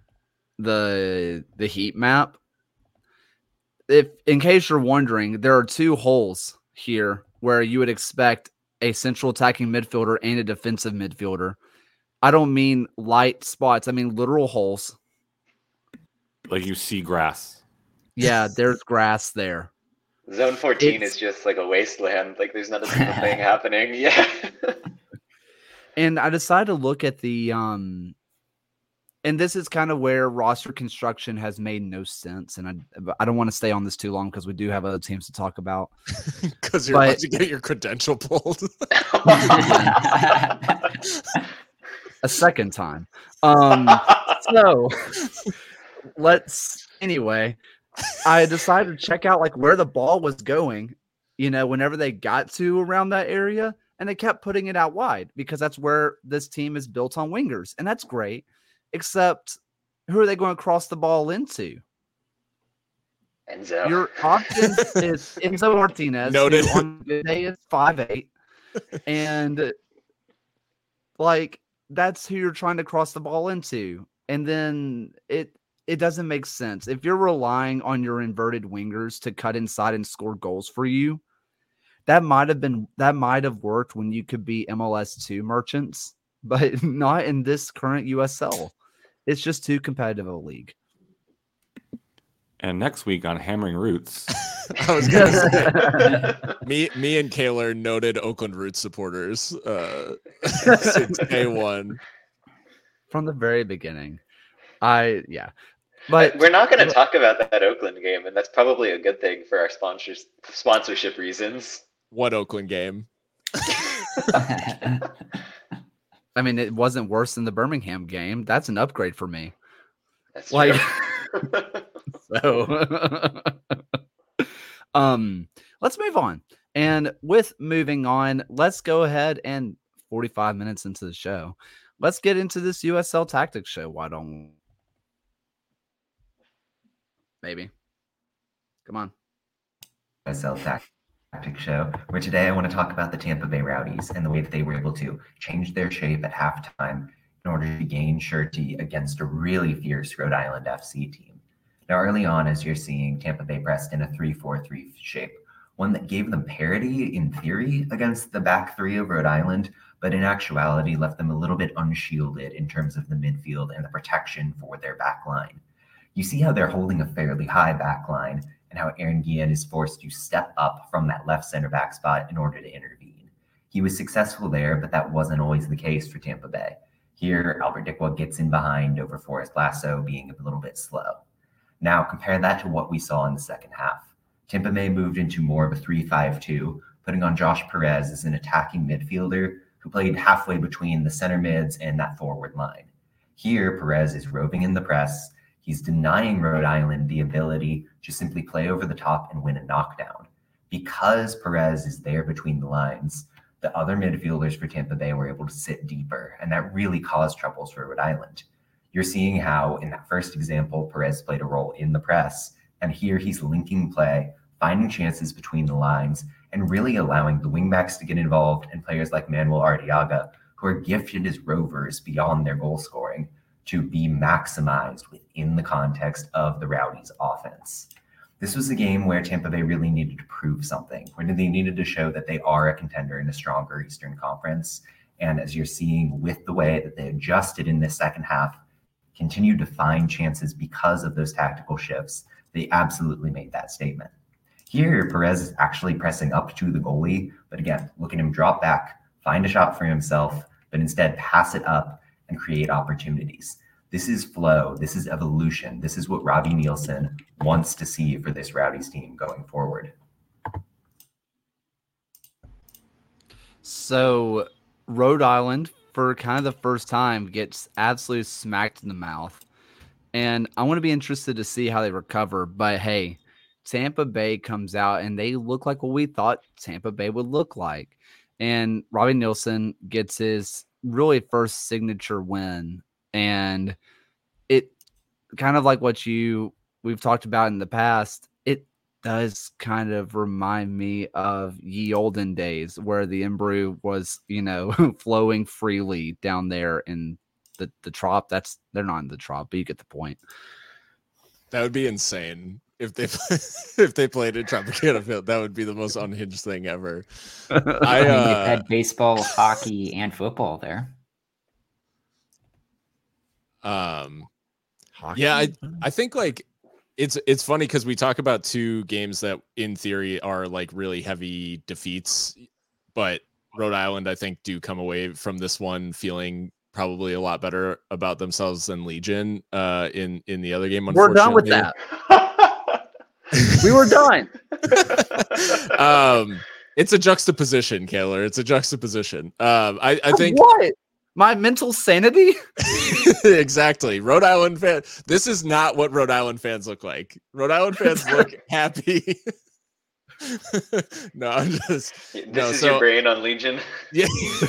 heat map. If in case you're wondering, there are two holes here where you would expect a central attacking midfielder and a defensive midfielder. I don't mean light spots. I mean literal holes. Like you see grass. Yeah, there's grass there. Zone 14 is just like a wasteland. Like there's not a single thing happening. Yeah. And I decided to look at the and this is kind of where roster construction has made no sense. And I don't want to stay on this too long because we do have other teams to talk about. Because you're about to get your credential pulled. A second time. So anyway, I decided to check out where the ball was going, whenever they got to around that area, and they kept putting it out wide because that's where this team is built on wingers. And that's great. Except, who are they going to cross the ball into? Enzo. Your option is Enzo Martinez. Noted. Who on good day is 5'8", and that's who you're trying to cross the ball into. And then it doesn't make sense if you're relying on your inverted wingers to cut inside and score goals for you. That might have worked when you could be MLS2 merchants, but not in this current USL. It's just too competitive a league. And next week on Hammering Roots, I was gonna say, me and Kaylor, noted Oakland Roots supporters since day one. From the very beginning. But we're not going to talk about that Oakland game, and that's probably a good thing for our sponsorship reasons. What Oakland game? I mean, it wasn't worse than the Birmingham game. That's an upgrade for me. That's true. So, let's move on. And with moving on, let's go ahead and 45 minutes into the show. let's get into this USL Tactics show. Why don't we? Maybe. Come on. USL Tactics show, where today I want to talk about the Tampa Bay Rowdies and the way that they were able to change their shape at halftime in order to gain surety against a really fierce Rhode Island FC team. Now, early on, as you're seeing, Tampa Bay pressed in a 3-4-3 shape, one that gave them parity in theory against the back three of Rhode Island, but in actuality left them a little bit unshielded in terms of the midfield and the protection for their back line. You see how they're holding a fairly high back line and how Aaron Guillen is forced to step up from that left center back spot in order to intervene. He was successful there, but that wasn't always the case for Tampa Bay. Here, Albert Dickwa gets in behind over Forrest Lasso being a little bit slow. Now, compare that to what we saw in the second half. Tampa Bay moved into more of a 3-5-2, putting on Josh Perez as an attacking midfielder who played halfway between the center mids and that forward line. Here, Perez is roving in the press. He's denying Rhode Island the ability to simply play over the top and win a knockdown. Because Perez is there between the lines, the other midfielders for Tampa Bay were able to sit deeper, and that really caused troubles for Rhode Island. You're seeing how, in that first example, Perez played a role in the press, and here he's linking play, finding chances between the lines, and really allowing the wingbacks to get involved and players like Manuel Arteaga, who are gifted as rovers beyond their goal scoring, to be maximized within the context of the Rowdies' offense. This was a game where Tampa Bay really needed to prove something, where they needed to show that they are a contender in a stronger Eastern Conference. And as you're seeing with the way that they adjusted in this second half, continued to find chances because of those tactical shifts, they absolutely made that statement. Here, Perez is actually pressing up to the goalie, but again, look at him drop back, find a shot for himself, but instead pass it up and create opportunities. This is flow. This is evolution. This is what Robbie Nielsen wants to see for this Rowdies team going forward. So Rhode Island, for kind of the first time, gets absolutely smacked in the mouth. And I want to be interested to see how they recover. But hey, Tampa Bay comes out and they look like what we thought Tampa Bay would look like. And Robbie Nielsen gets his really first signature win. And it kind of like what we've talked about in the past, it does kind of remind me of ye olden days where the Embrew was, flowing freely down there in the Trop. They're not in the Trop, but you get the point. That would be insane if they played in Tropicana Field. That would be the most unhinged thing ever. They've had baseball, hockey, and football there. Yeah, I think like it's funny because we talk about two games that in theory are like really heavy defeats, but Rhode Island I think do come away from this one feeling probably a lot better about themselves than Legion in the other game. We're done with that. We were done. It's a juxtaposition, Kaylor. It's a juxtaposition. I think what? My mental sanity? Exactly. Rhode Island fan. This is not what Rhode Island fans look like. Rhode Island fans look happy. No, I'm just. This is your brain on Legion. Yeah.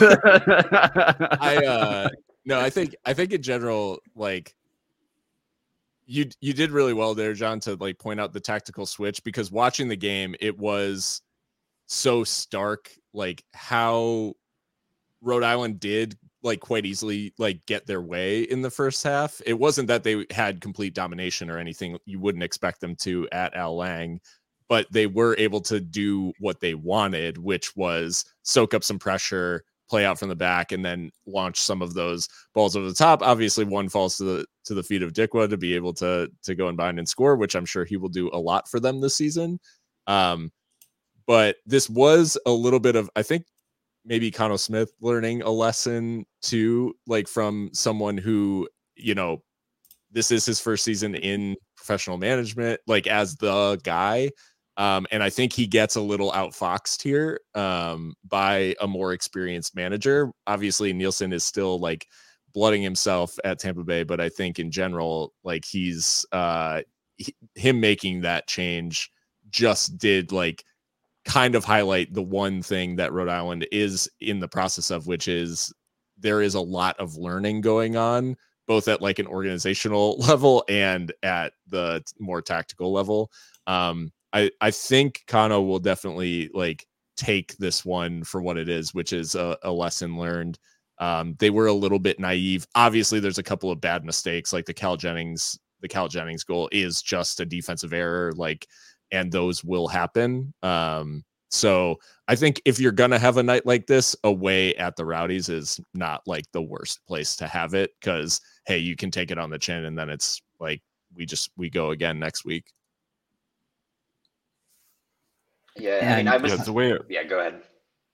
I think in general, like you did really well there, John, to like point out the tactical switch, because watching the game, it was so stark, like how Rhode Island did like quite easily like get their way in the first half. It wasn't that they had complete domination or anything you wouldn't expect them to at Al Lang, but they were able to do what they wanted, which was soak up some pressure, play out from the back, and then launch some of those balls over the top. Obviously, one falls to the feet of Dickwa to be able to go and bind and score, which I'm sure he will do a lot for them this season. But this was a little bit of, I think, maybe Connell Smith learning a lesson too, like from someone who, this is his first season in professional management, like as the guy. And I think he gets a little outfoxed here by a more experienced manager. Obviously, Nielsen is still like blooding himself at Tampa Bay, but I think in general, like he's him making that change just did like kind of highlight the one thing that Rhode Island is in the process of, which is there is a lot of learning going on, both at like an organizational level and at the more tactical level. I think Kano will definitely like take this one for what it is, which is a lesson learned. They were a little bit naive. Obviously, there's a couple of bad mistakes, like the Cal Jennings goal is just a defensive error, like, and those will happen. So I think if you're gonna have a night like this, away at the Rowdies is not like the worst place to have it, because hey, you can take it on the chin, and then it's like we go again next week. Yeah, I mean, I was. Yeah, it's a way. Yeah, go ahead.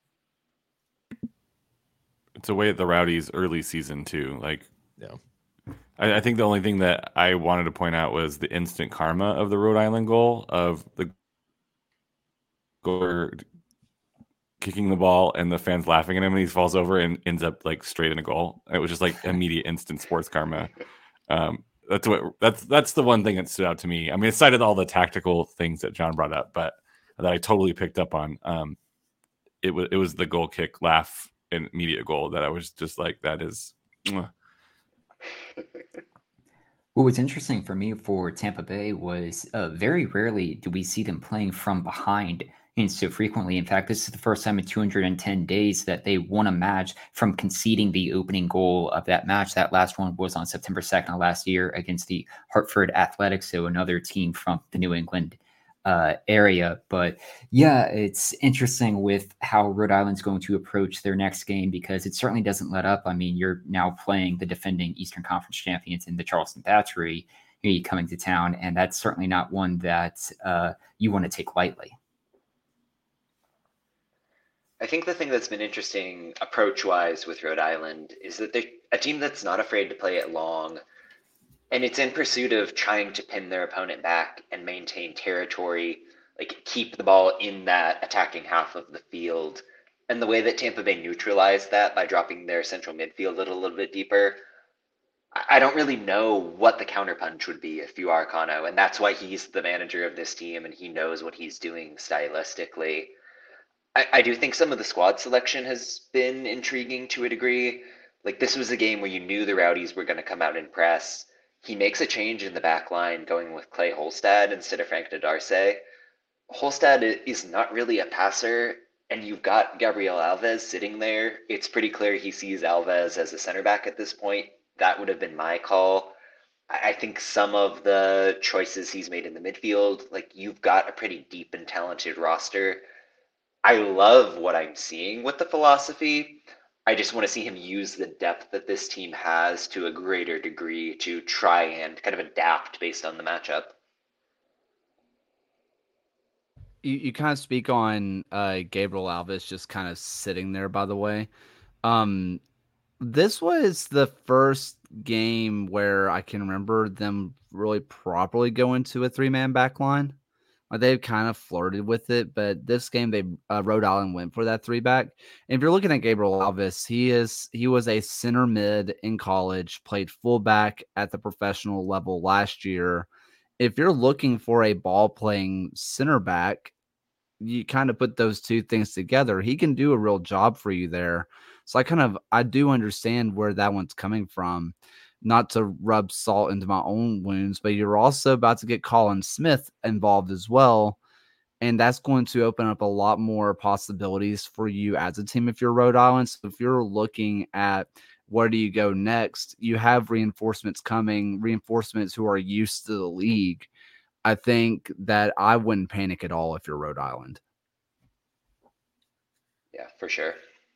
It's a way at the Rowdies early season too. Like, yeah, I think the only thing that I wanted to point out was the instant karma of the Rhode Island goal, of the goaler kicking the ball and the fans laughing at him, and he falls over and ends up like straight in a goal. It was just like immediate instant sports karma. That's the one thing that stood out to me. I mean, aside of all the tactical things that John brought up, but that I totally picked up on. It was the goal kick, laugh, and immediate goal that I was just like, that is. What was interesting for me for Tampa Bay was very rarely do we see them playing from behind and so frequently. In fact, this is the first time in 210 days that they won a match from conceding the opening goal of that match. That last one was on September 2nd of last year against the Hartford Athletics, so another team from the New England area. But yeah, it's interesting with how Rhode Island's going to approach their next game, because it certainly doesn't let up. I mean, you're now playing the defending Eastern Conference champions in the Charleston Battery, coming to town, and that's certainly not one that you want to take lightly. I think the thing that's been interesting approach-wise with Rhode Island is that they're a team that's not afraid to play it long, and it's in pursuit of trying to pin their opponent back and maintain territory, like keep the ball in that attacking half of the field. And the way that Tampa Bay neutralized that by dropping their central midfield a little bit deeper, I don't really know what the counterpunch would be if you are Kano, and that's why he's the manager of this team and he knows what he's doing stylistically. I do think some of the squad selection has been intriguing to a degree. Like, this was a game where you knew the Rowdies were going to come out and press. He makes a change in the back line, going with Clay Holstad instead of Frank Nadarce. Holstad is not really a passer, and you've got Gabriel Alves sitting there. It's pretty clear he sees Alves as a center back at this point. That would have been my call. I think some of the choices he's made in the midfield, like, you've got a pretty deep and talented roster. I love what I'm seeing with the philosophy. I just want to see him use the depth that this team has to a greater degree to try and kind of adapt based on the matchup. You kind of speak on Gabriel Alves just kind of sitting there, by the way. This was the first game where I can remember them really properly going to a three-man back line. They've kind of flirted with it, but this game Rhode Island went for that 3-back. And if you're looking at Gabriel Alves, he was a center mid in college, played fullback at the professional level last year. If you're looking for a ball playing center back, you kind of put those two things together. He can do a real job for you there. So I do understand where that one's coming from. Not to rub salt into my own wounds, but you're also about to get Colin Smith involved as well. And that's going to open up a lot more possibilities for you as a team if you're Rhode Island. So if you're looking at where do you go next, you have reinforcements coming, reinforcements who are used to the league. I think that I wouldn't panic at all if you're Rhode Island. Yeah, for sure.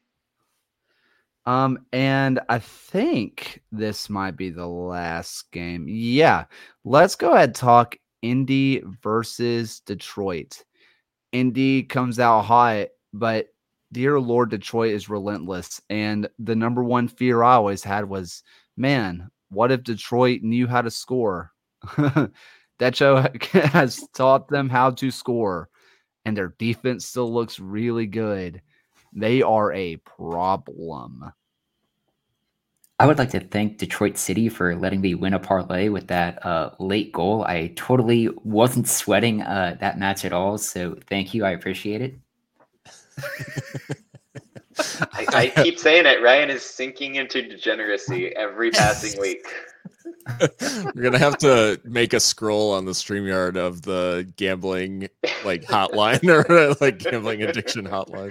And I think this might be the last game. Yeah, let's go ahead and talk Indy versus Detroit. Indy comes out hot, but dear Lord, Detroit is relentless. And the number one fear I always had was, man, what if Detroit knew how to score? Decho has taught them how to score, and their defense still looks really good. They are a problem. I would like to thank Detroit City for letting me win a parlay with that late goal. I totally wasn't sweating that match at all, so thank you. I appreciate it. I keep saying it. Ryan is sinking into degeneracy every passing week. We're gonna have to make a scroll on the StreamYard of the gambling like hotline or like gambling addiction hotline.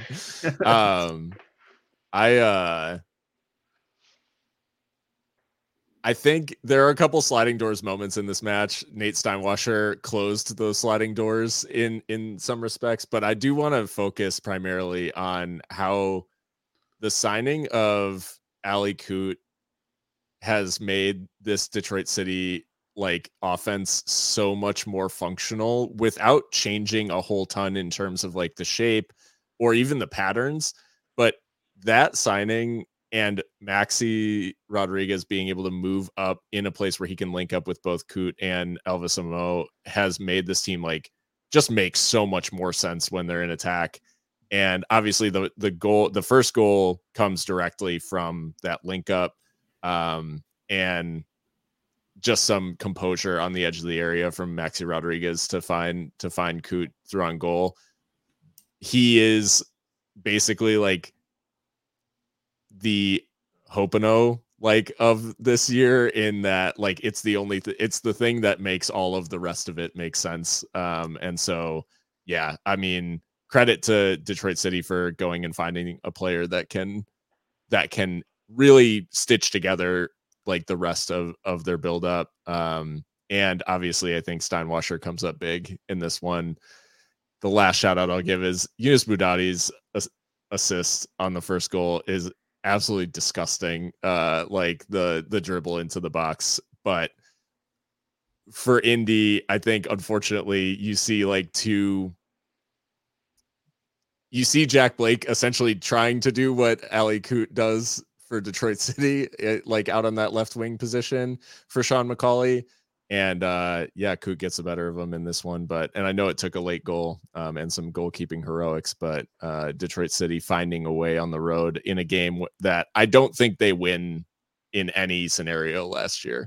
I think there are a couple sliding doors moments in this match. Nate Steinwasser closed those sliding doors in some respects, but I do want to focus primarily on how the signing of Ali Coote has made this Detroit City like offense so much more functional without changing a whole ton in terms of like the shape or even the patterns. But that signing and Maxi Rodriguez being able to move up in a place where he can link up with both Coote and Elvis Amo has made this team like just make so much more sense when they're in attack. And obviously the first goal comes directly from that link up, and just some composure on the edge of the area from Maxi Rodriguez to find Coote through on goal. He is basically like the Hopino like of this year in that like it's the only it's the thing that makes all of the rest of it make sense. And so yeah, I mean, credit to Detroit City for going and finding a player that can really stitch together like the rest of their build up. And obviously I think Steinwasser comes up big in this one. The last shout out I'll give is Yunus Boudadi's assist on the first goal is absolutely disgusting. Like the dribble into the box. But for Indy, I think unfortunately you see Jack Blake essentially trying to do what Ali Coote does for Detroit City, like out on that left wing position for Sean McCauley. And Coote gets the better of him in this one. And I know it took a late goal and some goalkeeping heroics, but Detroit City finding a way on the road in a game that I don't think they win in any scenario last year.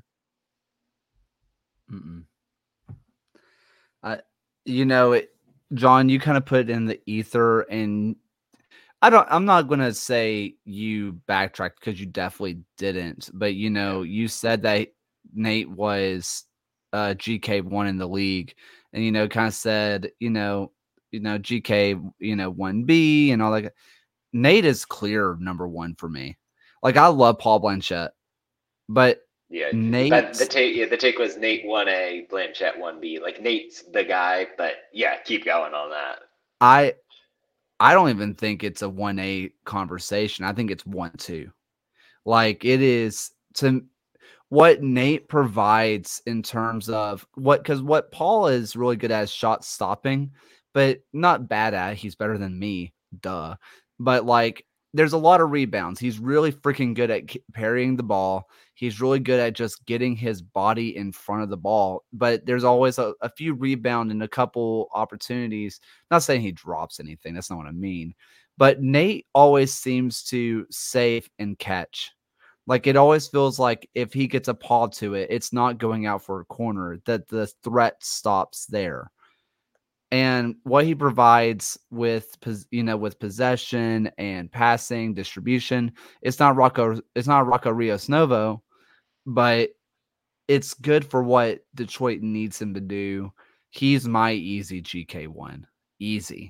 John, you kind of put it in the ether, and I'm not going to say you backtracked because you definitely didn't, but you said that Nate was GK1 in the league, and kind of said GK 1B and all that. Nate is clear number one for me. Like, I love Paul Blanchette, but yeah, Nate. The take was Nate 1A, Blanchette 1B. Like, Nate's the guy, but yeah, keep going on that. I don't even think it's a 1A conversation. I think it's 1-2. Like, it is to what Nate provides in terms of because what Paul is really good at is shot stopping, but not bad at it. He's better than me, duh. But like, there's a lot of rebounds. He's really freaking good at parrying the ball. He's really good at just getting his body in front of the ball. But there's always a few rebound and a couple opportunities. Not saying he drops anything. That's not what I mean. But Nate always seems to save and catch. Like, it always feels like if he gets a paw to it, it's not going out for a corner, that the threat stops there. And what he provides with possession and passing, distribution, it's not Rocco Rios Novo, but it's good for what Detroit needs him to do. He's my easy GK1. Easy.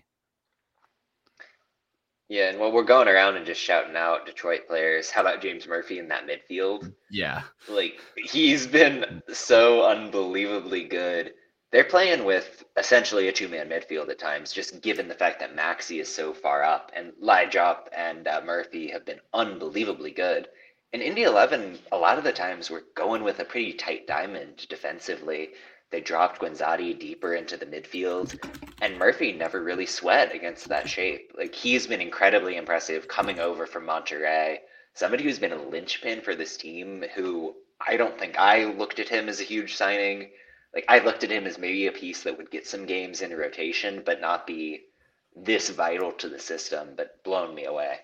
Yeah, and while we're going around and just shouting out Detroit players, how about James Murphy in that midfield? Yeah. Like, he's been so unbelievably good. They're playing with essentially a two-man midfield at times, just given the fact that Maxi is so far up, and Lydrop and Murphy have been unbelievably good. In Indy 11, a lot of the times we're going with a pretty tight diamond defensively. They dropped Guenzati deeper into the midfield, and Murphy never really sweat against that shape. Like, he's been incredibly impressive coming over from Monterrey. Somebody who's been a linchpin for this team, who I don't think I looked at him as a huge signing. Like, I looked at him as maybe a piece that would get some games in rotation, but not be this vital to the system, but blown me away.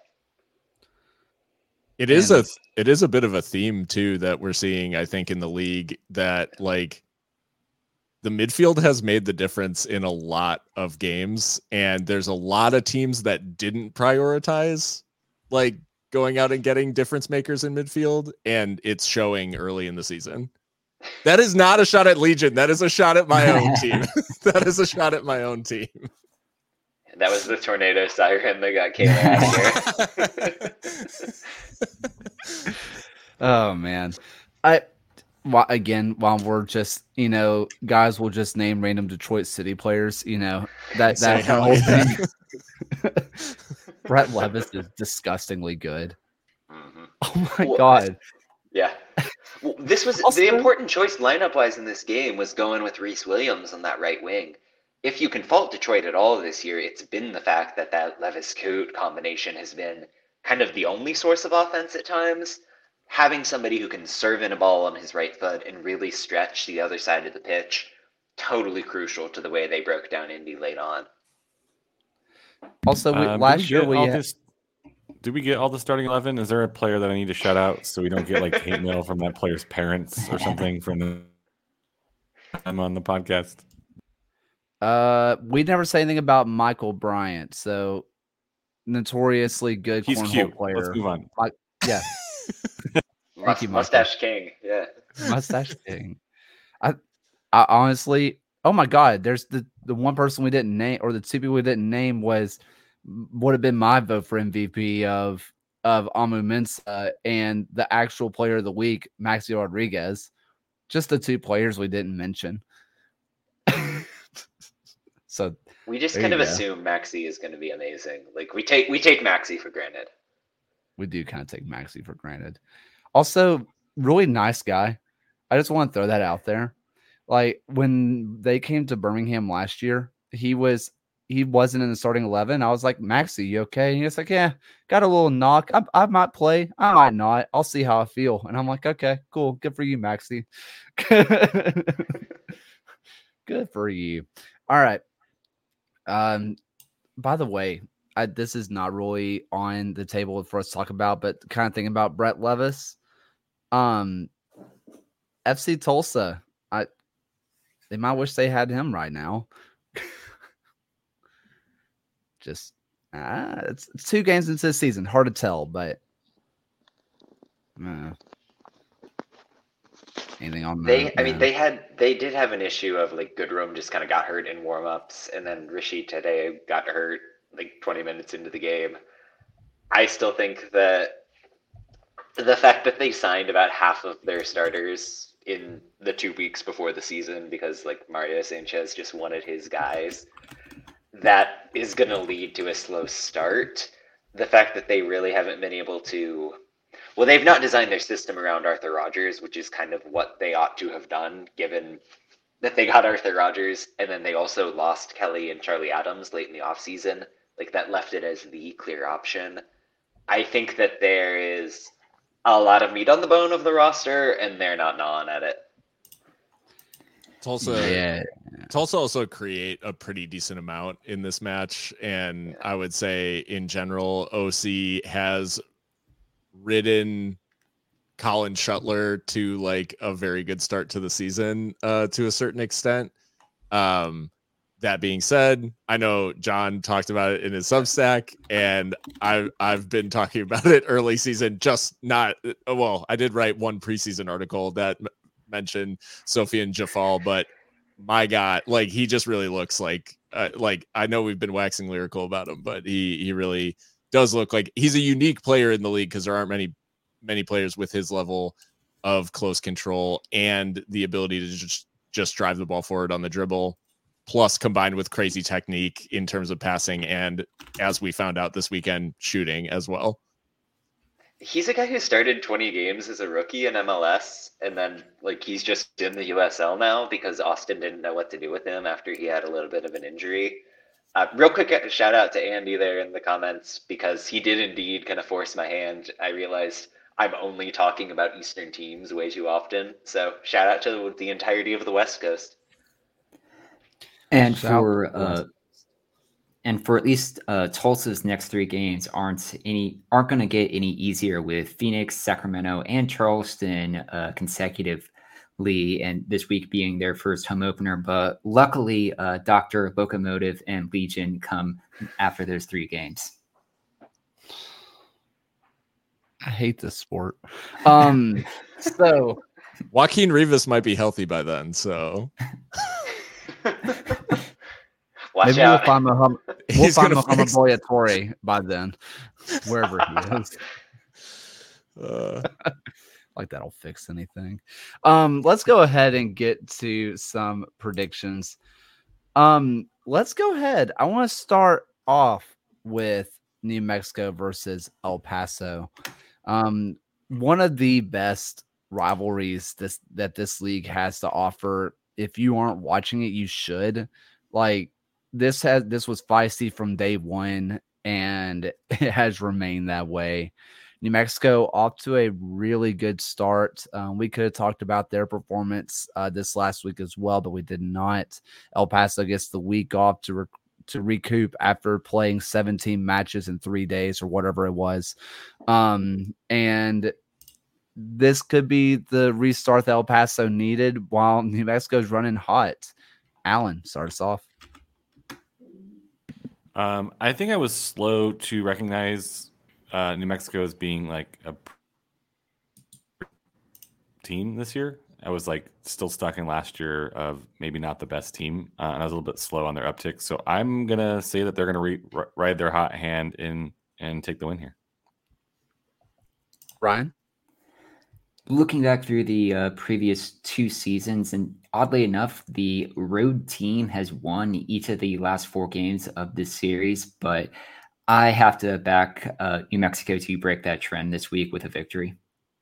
It is a bit of a theme too that we're seeing, I think, in the league, that like the midfield has made the difference in a lot of games, and there's a lot of teams that didn't prioritize like going out and getting difference makers in midfield, and it's showing early in the season. That is not a shot at Legion. That is a shot at my own team. That is a shot at my own team. That was the tornado siren that got Kayla out of here. Oh man, while we're just guys will just name random Detroit City players. That whole thing. Brett Levis is disgustingly good. Mm-hmm. Oh my god. Yeah. Well, this was also, the important choice lineup wise in this game was going with Reese Williams on that right wing. If you can fault Detroit at all this year, it's been the fact that Levis-Coote combination has been kind of the only source of offense at times. Having somebody who can serve in a ball on his right foot and really stretch the other side of the pitch, totally crucial to the way they broke down Indy late on. Also, last year did we get all the starting 11? Is there a player that I need to shout out so we don't get like hate mail from that player's parents or something from I'm on the podcast? We never say anything about Michael Bryant, so notoriously good He's cornhole cute. player. Let's move on. Yeah. Thank you, Mustache King. Yeah. Mustache King. I honestly, oh my god, there's the one person we didn't name, or the two people we didn't name would have been my vote for MVP of Amu Mensah and the actual player of the week, Maxi Rodriguez. Just the two players we didn't mention. So we just kind of assume Maxi is going to be amazing. Like we take Maxi for granted. We do kind of take Maxi for granted. Also, really nice guy. I just want to throw that out there. Like when they came to Birmingham last year, he wasn't in the starting 11. I was like, Maxi, you okay? And he was like, yeah, got a little knock. I might play. I might not. I'll see how I feel. And I'm like, okay, cool. Good for you, Maxi. Good for you. All right. By the way, this is not really on the table for us to talk about, but kind of thinking about Brett Levis. FC Tulsa. They might wish they had him right now. Just it's 2 games into the season, hard to tell, but anything on that? They did have an issue of like Goodrum just kind of got hurt in warm-ups, and then Rishi today got hurt like 20 minutes into the game. I still think that the fact that they signed about half of their starters in the 2 weeks before the season because like Mario Sanchez just wanted his guys, that is going to lead to a slow start. The fact that they really haven't been able to, well, they've not designed their system around Arthur Rogers, which is kind of what they ought to have done, given that they got Arthur Rogers, and then they also lost Kelly and Charlie Adams late in the offseason. Like, that left it as the clear option. I think that there is a lot of meat on the bone of the roster, and they're not gnawing at it. Tulsa also create a pretty decent amount in this match, and I would say in general, OC has ridden Colin Shuttler to like a very good start to the season to a certain extent. That being said, I know John talked about it in his Substack, and I've been talking about it early season, just not well. I did write one preseason article that mentioned Sofian Jafal, but my God, like he just really looks like I know we've been waxing lyrical about him, but he really does look like he's a unique player in the league because there aren't many players with his level of close control and the ability to just drive the ball forward on the dribble, plus combined with crazy technique in terms of passing and, as we found out this weekend, shooting as well. He's a guy who started 20 games as a rookie in MLS, and then like he's just in the USL now because Austin didn't know what to do with him after he had a little bit of an injury. Real quick shout out to Andy there in the comments because he did indeed kind of force my hand. I realized I'm only talking about Eastern teams way too often. So shout out to the entirety of the West Coast. And for at least Tulsa's next 3 games aren't going to get any easier with Phoenix, Sacramento, and Charleston consecutively, and this week being their first home opener. But luckily, Dr. Locomotive and Legion come after those 3 games. I hate this sport. So Joaquin Rivas might be healthy by then, so Watch maybe out. we'll he's find gonna Muhammad fix. Boyatore by then, wherever he is. Like that'll fix anything. Let's go ahead and get to some predictions. Let's go ahead. I want to start off with New Mexico versus El Paso. One of the best rivalries that this league has to offer. If you aren't watching it, you should. Like this was feisty from day one, and it has remained that way. New Mexico off to a really good start. We could have talked about their performance this last week as well, but we did not. El Paso gets the week off to recoup after playing 17 matches in 3 days or whatever it was. And this could be the restart that El Paso needed while New Mexico's running hot. Alan, start us off. I think I was slow to recognize New Mexico as being like a team this year. I was like still stuck in last year of maybe not the best team, and I was a little bit slow on their uptick. So I'm gonna say that they're gonna ride their hot hand in and take the win here. Ryan? Looking back through the previous 2 seasons, and oddly enough, the road team has won each of the last 4 games of this series, but I have to back New Mexico to break that trend this week with a victory.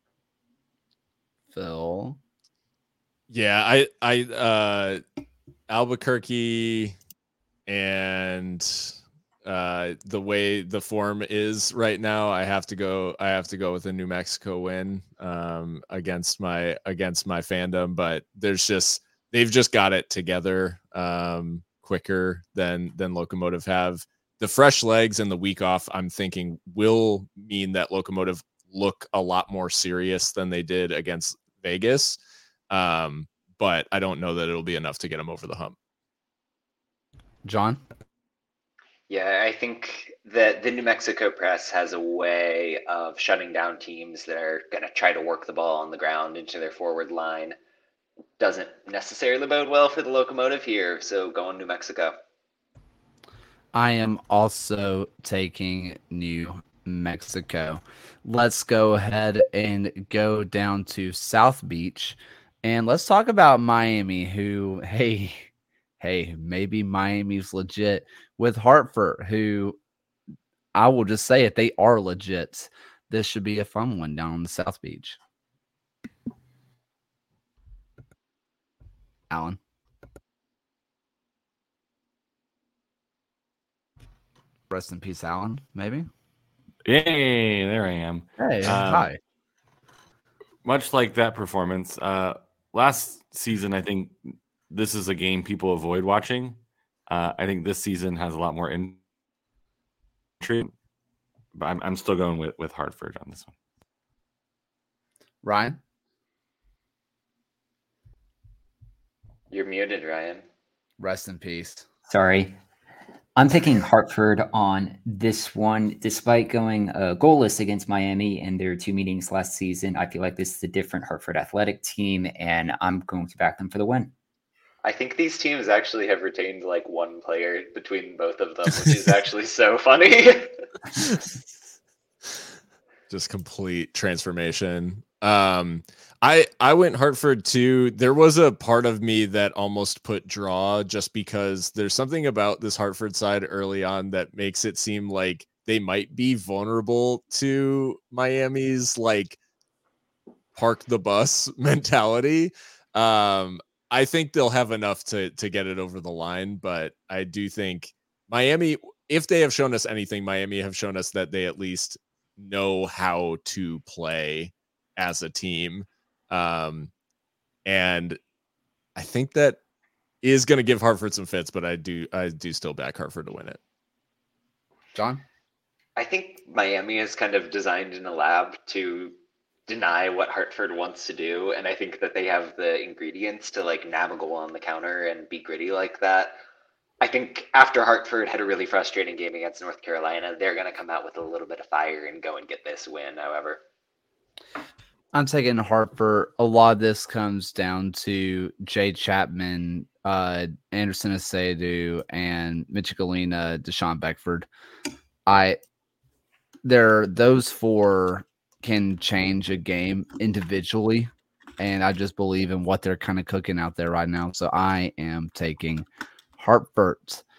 Phil? Yeah, I Albuquerque and the way the form is right now, I have to go with a New Mexico win against my fandom, but they've just got it together quicker than Locomotive have. The fresh legs and the week off, I'm thinking, will mean that Locomotive look a lot more serious than they did against Vegas. But I don't know that it'll be enough to get them over the hump. John? Yeah, I think that the New Mexico press has a way of shutting down teams that are going to try to work the ball on the ground into their forward line. Doesn't necessarily bode well for the Locomotive here, so going New Mexico. I am also taking New Mexico. Let's go ahead and go down to South Beach, and let's talk about Miami, who, hey, maybe Miami's legit, with Hartford, who I will just say it, they are legit. This should be a fun one down on the South Beach. Alan? Rest in peace, Alan, maybe? Yay, there I am. Hey, hi. Much like that performance, last season, I think this is a game people avoid watching. I think this season has a lot more intrigue, but I'm still going with Hartford on this one. Ryan? You're muted, Ryan. Rest in peace. Sorry. I'm picking Hartford on this one. Despite going goalless against Miami in their 2 meetings last season, I feel like this is a different Hartford Athletic team, and I'm going to back them for the win. I think these teams actually have retained like one player between both of them, which is actually so funny. Just complete transformation. I went Hartford too. There was a part of me that almost put draw just because there's something about this Hartford side early on that makes it seem like they might be vulnerable to Miami's like park the bus mentality. I think they'll have enough to get it over the line, but I do think Miami, if they have shown us anything, Miami have shown us that they at least know how to play as a team. And I think that is going to give Hartford some fits, but I do still back Hartford to win it. John? I think Miami is kind of designed in a lab to deny what Hartford wants to do, and I think that they have the ingredients to like nab a goal on the counter and be gritty like that. I think after Hartford had a really frustrating game against North Carolina, they're going to come out with a little bit of fire and go and get this win, however. I'm taking Hartford. A lot of this comes down to Jay Chapman, Anderson Asadu, and Michigalina, Deshaun Beckford. Those four can change a game individually, and I just believe in what they're kind of cooking out there right now. So I am taking Hartford.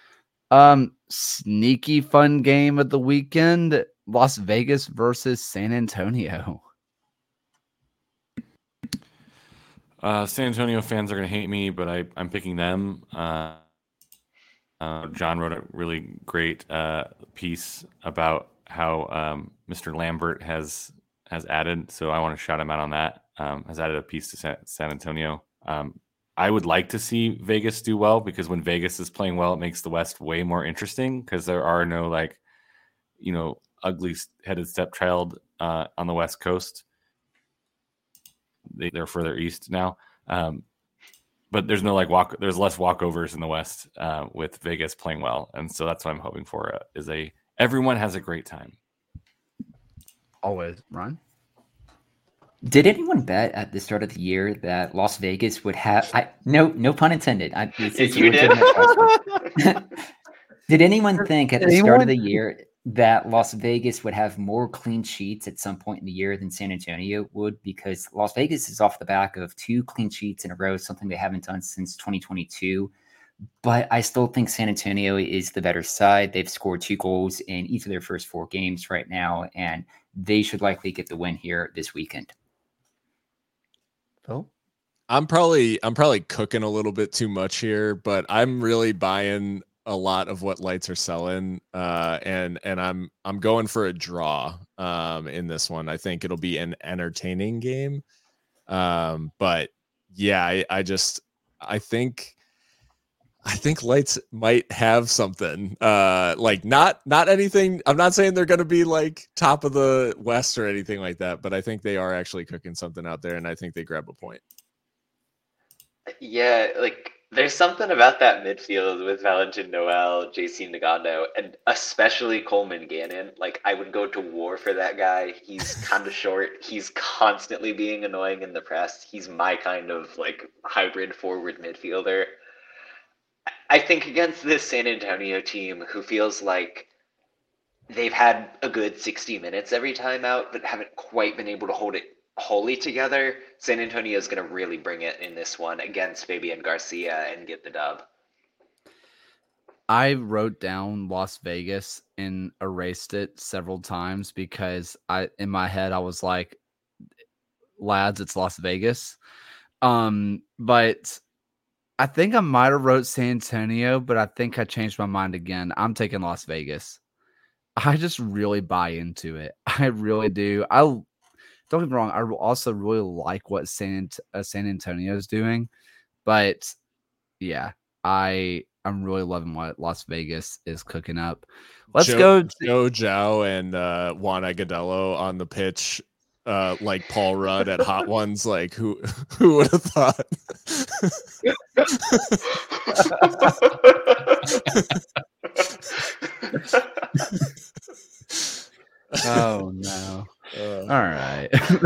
Sneaky fun game of the weekend: Las Vegas versus San Antonio. San Antonio fans are going to hate me, but I'm picking them. John wrote a really great piece about how Mr. Lambert has added, so I want to shout him out on that. Has added a piece to San Antonio. I would like to see Vegas do well, because when Vegas is playing well, it makes the West way more interesting, because there are no ugly-headed stepchild on the West Coast. They're further east now, but there's no there's less walkovers in the West with Vegas playing well, and so that's what I'm hoping for. Everyone has a great time. Always, Ron. Did anyone bet at the start of the year that Las Vegas would have? No pun intended. You did. Did anyone think at the start of the year that Las Vegas would have more clean sheets at some point in the year than San Antonio would? Because Las Vegas is off the back of 2 clean sheets in a row, something they haven't done since 2022. But I still think San Antonio is the better side. They've scored 2 goals in each of their first 4 games right now, and they should likely get the win here this weekend. Phil? I'm probably cooking a little bit too much here, but I'm really buying a lot of what lights are selling, and I'm going for a draw in this one. I think it'll be an entertaining game, but yeah, I think lights might have something, like not anything. I'm not saying they're going to be like top of the West or anything like that, but I think they are actually cooking something out there, and I think they grab a point. Yeah, there's something about that midfield with Valentin Noel, JC Nagano, and especially Coleman Gannon. I would go to war for that guy. He's kind of short. He's constantly being annoying in the press. He's my kind of hybrid forward midfielder. I think against this San Antonio team, who feels like they've had a good 60 minutes every time out, but haven't quite been able to hold it wholly together, San Antonio is going to really bring it in this one against Fabian Garcia and get the dub. I wrote down Las Vegas and erased it several times because in my head I was like, lads, it's Las Vegas. But I think I might have wrote San Antonio, but I think I changed my mind again. I'm taking Las Vegas. I just really buy into it. I really do. Don't get me wrong. I also really like what San Antonio is doing, but yeah, I'm really loving what Las Vegas is cooking up. Let's go. Joe Zhao and Juan Agudelo on the pitch, like Paul Rudd at Hot Ones. Who would have thought? Oh no. All right.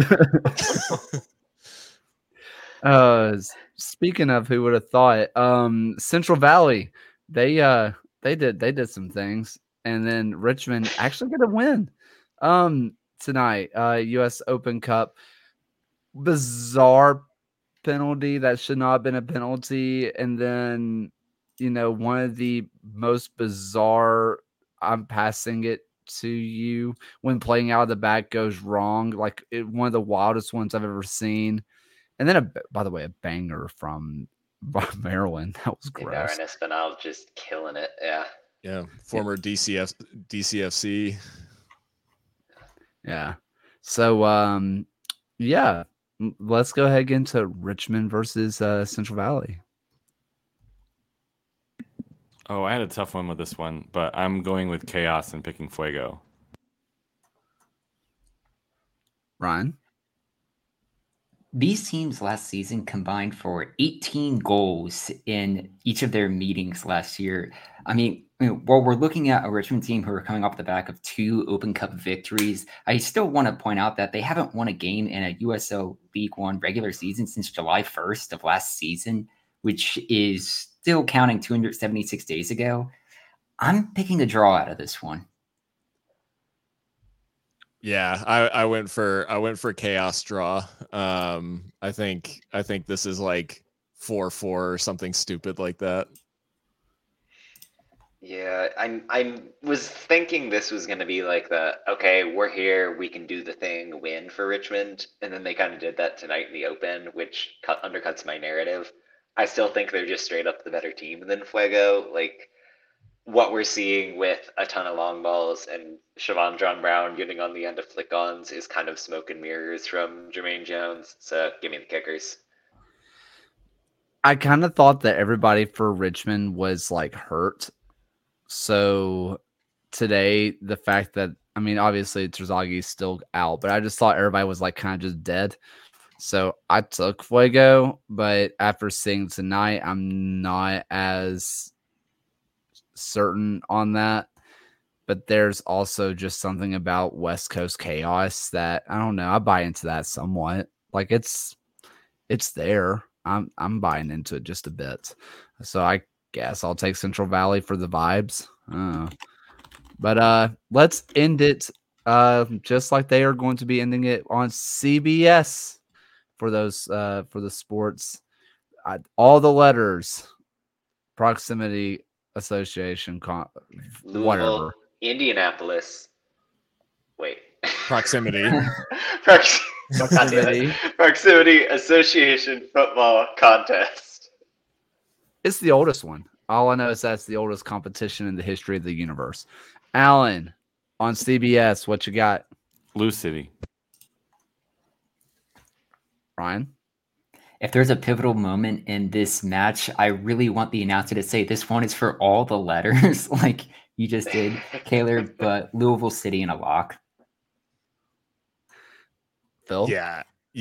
Speaking of who would have thought, Central Valley, they did some things, and then Richmond actually got a win tonight. US Open Cup. Bizarre penalty that should not have been a penalty, and then one of the most bizarre, I'm passing it to you, when playing out of the back goes wrong, one of the wildest ones I've ever seen. And then by the way, a banger from Maryland. That was gross. Aaron Espinal just killing it. Yeah, former DCFC. Yeah. So yeah, let's go ahead and get into Richmond versus Central Valley. Oh, I had a tough one with this one, but I'm going with Chaos and picking Fuego. Ryan? These teams last season combined for 18 goals in each of their meetings last year. I mean, while we're looking at a Richmond team who are coming off the back of 2 Open Cup victories, I still want to point out that they haven't won a game in a USL League One regular season since July 1st of last season, which is still counting 276 days ago. I'm picking a draw out of this one. Yeah, I went for chaos draw. I think this is like 4-4 or something stupid like that. Yeah, I was thinking this was going to be like okay, we're here, we can do the thing, win for Richmond, and then they kind of did that tonight in the Open, which undercuts my narrative. I still think they're just straight up the better team than Fuego. Like, what we're seeing with a ton of long balls and Siobhan John Brown getting on the end of flick-ons is kind of smoke and mirrors from Jermaine Jones. So give me the Kickers. I kind of thought that everybody for Richmond was like hurt. So today, the fact that, I mean, obviously Terzagi's still out, but I just thought everybody was like kind of just dead. So I took Fuego, but after seeing tonight, I'm not as certain on that. But there's also just something about West Coast chaos that, I don't know, I buy into that somewhat. Like it's there. I'm buying into it just a bit. So I guess I'll take Central Valley for the vibes. But let's end it just like they are going to be ending it on CBS for those for the sports. All the letters, Proximity Association, whatever. Indianapolis. Wait. Proximity. Proximity Association Football Contest. It's the oldest one. All I know is that's the oldest competition in the history of the universe. Alan, on CBS, what you got? Lou City. Ryan? If there's a pivotal moment in this match, I really want the announcer to say this one is for all the letters, like you just did, Kaylor, but Louisville City in a lock. Phil? Yeah.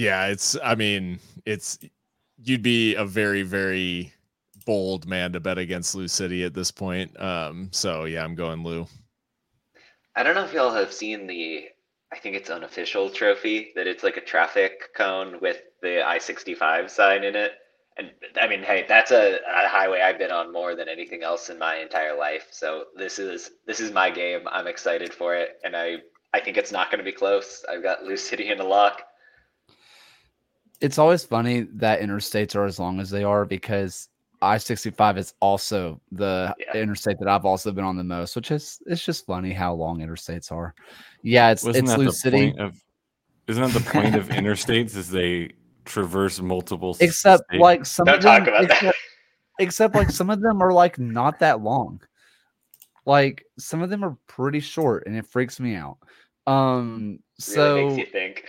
You'd be a very, very bold man to bet against Lou City at this point. So yeah, I'm going Lou. I don't know if y'all have seen I think it's unofficial trophy, that it's like a traffic cone with the I-65 sign in it. And I mean, hey, that's a highway I've been on more than anything else in my entire life. So this is my game. I'm excited for it. And I think it's not going to be close. I've got Lou City in a lock. It's always funny that interstates are as long as they are, because I-65 is also the interstate that I've also been on the most, which is, it's just funny how long interstates are. Yeah, it's Lou City. Isn't that the point of interstates, is they traverse multiple except states? Like some Don't of them, talk about that. Except like some of them are like not that long. Like some of them are pretty short, and it freaks me out. So really makes you think.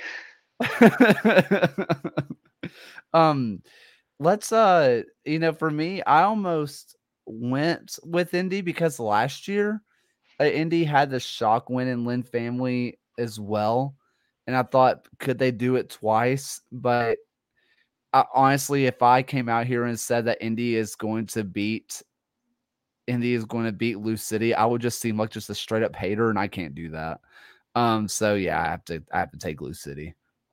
Let's for me, I almost went with Indy because last year Indy had the shock win in Lynn Family as well, and I thought, could they do it twice? But honestly, if I came out here and said that Indy is going to beat Lou City, I would just seem like just a straight up hater, and I can't do that. So yeah, I have to take Lou City.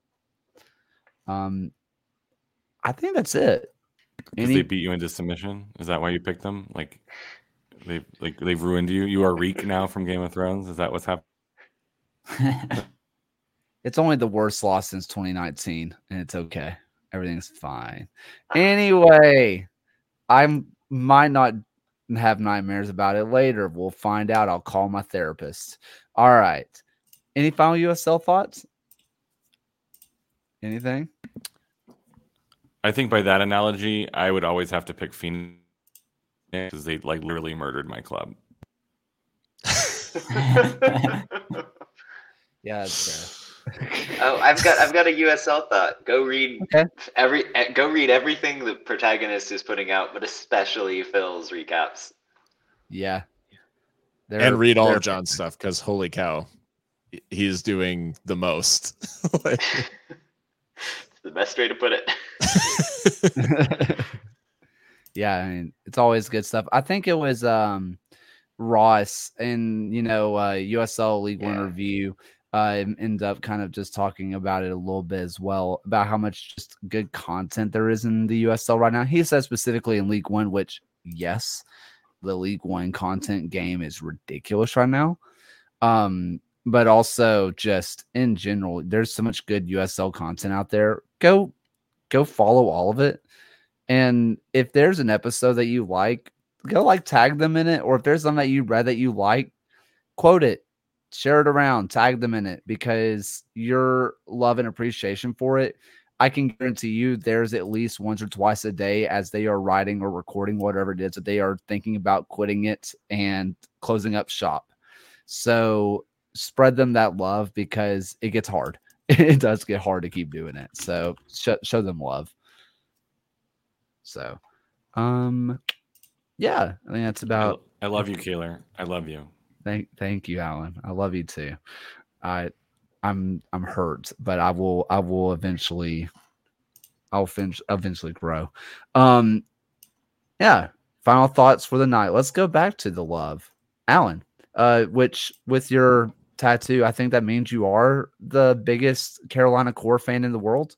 I think that's it. Because they beat you into submission? Is that why you picked them? Like they've ruined you? You are Reek now from Game of Thrones? Is that what's happening? It's only the worst loss since 2019, and it's okay. Everything's fine. Anyway, I might not have nightmares about it later. We'll find out. I'll call my therapist. All right. Any final USL thoughts? Anything? I think by that analogy, I would always have to pick Phoenix because they like literally murdered my club. Yeah, that's fair. Oh, I've got a USL thought. Go read everything the protagonist is putting out, but especially Phil's recaps. Yeah. And read all of John's stuff, because holy cow, he's doing the most. the best way to put it. Yeah, I mean, it's always good stuff. I think it was Ross and USL League One Yeah. review end up kind of just talking about it a little bit as well, about how much just good content there is in the USL right now. He said specifically in League One, which yes, the League One content game is ridiculous right now. But also just in general, there's so much good USL content out there. Go follow all of it. And if there's an episode that you like, go tag them in it. Or if there's something that you read that you like, quote it, share it around, tag them in it, because your love and appreciation for it, I can guarantee you there's at least once or twice a day as they are writing or recording whatever it is that they are thinking about quitting it and closing up shop. So spread them that love, because it gets hard. It does get hard to keep doing it. So show them love. So, yeah, I think that's about. I love you, Kaylor. I love you. Thank you, Alan. I love you too. I'm hurt, but I'll eventually grow. Yeah. Final thoughts for the night. Let's go back to the love, Alan. Which with your tattoo, I think that means you are the biggest Carolina Core fan in the world.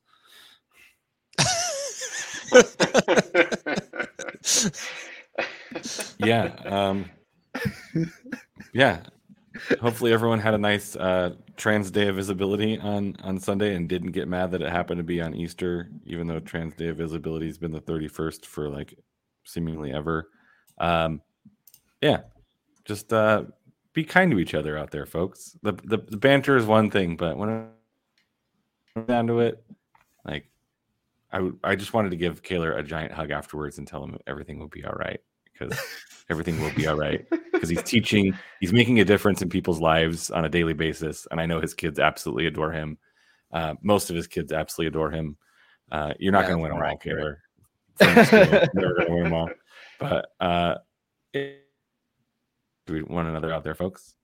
Yeah. Yeah. Hopefully everyone had a nice Trans Day of Visibility on Sunday and didn't get mad that it happened to be on Easter, even though Trans Day of Visibility has been the 31st for like seemingly ever. Yeah. Just be kind to each other out there, folks. The banter is one thing, but when it comes down to it, like I just wanted to give Kaylor a giant hug afterwards and tell him everything will be all right, because everything will be all right, because he's making a difference in people's lives on a daily basis. And I know his kids absolutely adore him. Most of his kids absolutely adore him. You're not going to win them all, Kaylor. You're never going to win them all. But do we want another out there, folks?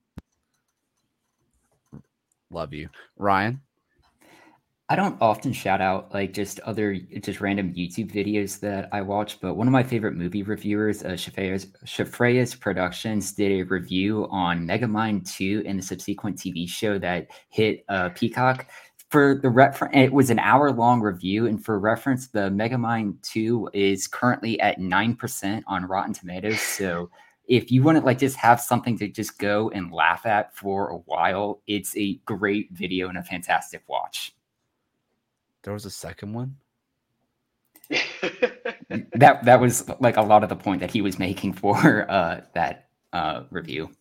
Love you, Ryan. I don't often shout out like just random YouTube videos that I watch, but one of my favorite movie reviewers, Shafreya's Productions, did a review on Megamind 2 and the subsequent TV show that hit Peacock. For the it was an hour-long review, and for reference, the Megamind 2 is currently at 9% on Rotten Tomatoes. So if you want to like just have something to just go and laugh at for a while, it's a great video and a fantastic watch. There was a second one. That was like a lot of the point that he was making for that review.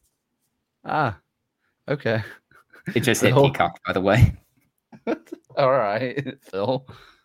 Okay. It just hit Peacock, by the way. All right, Phil.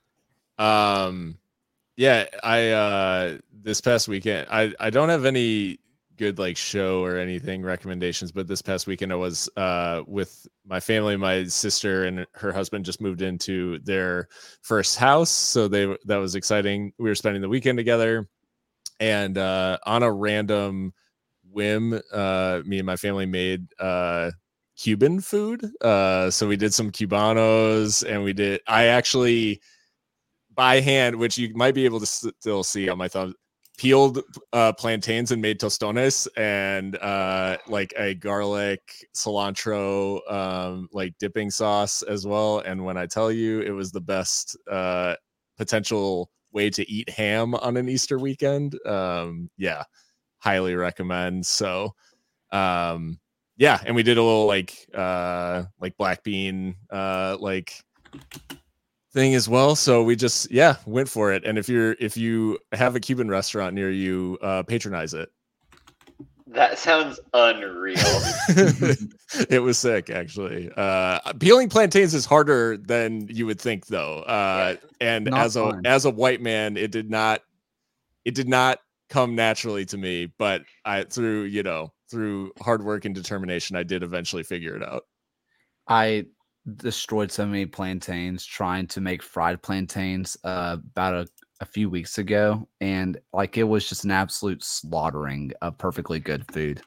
Yeah, I this past weekend I don't have any good like show or anything recommendations, but this past weekend I was with my family. My sister and her husband just moved into their first house, so that was exciting. We were spending the weekend together, and on a random whim, me and my family made Cuban food. So we did some Cubanos, and I actually by hand, which you might be able to still see on my thumb, peeled plantains and made tostones, and like a garlic cilantro like dipping sauce as well. And when I tell you, it was the best potential way to eat ham on an Easter weekend. Yeah, highly recommend. So yeah, and we did a little like black bean like thing as well. So we just went for it. And if you have a Cuban restaurant near you, patronize it. That sounds unreal. It was sick, actually. Peeling plantains is harder than you would think, though. And as a white man, it did not come naturally to me. But through hard work and determination, I did eventually figure it out. I destroyed so many plantains trying to make fried plantains about a few weeks ago, and like it was just an absolute slaughtering of perfectly good food.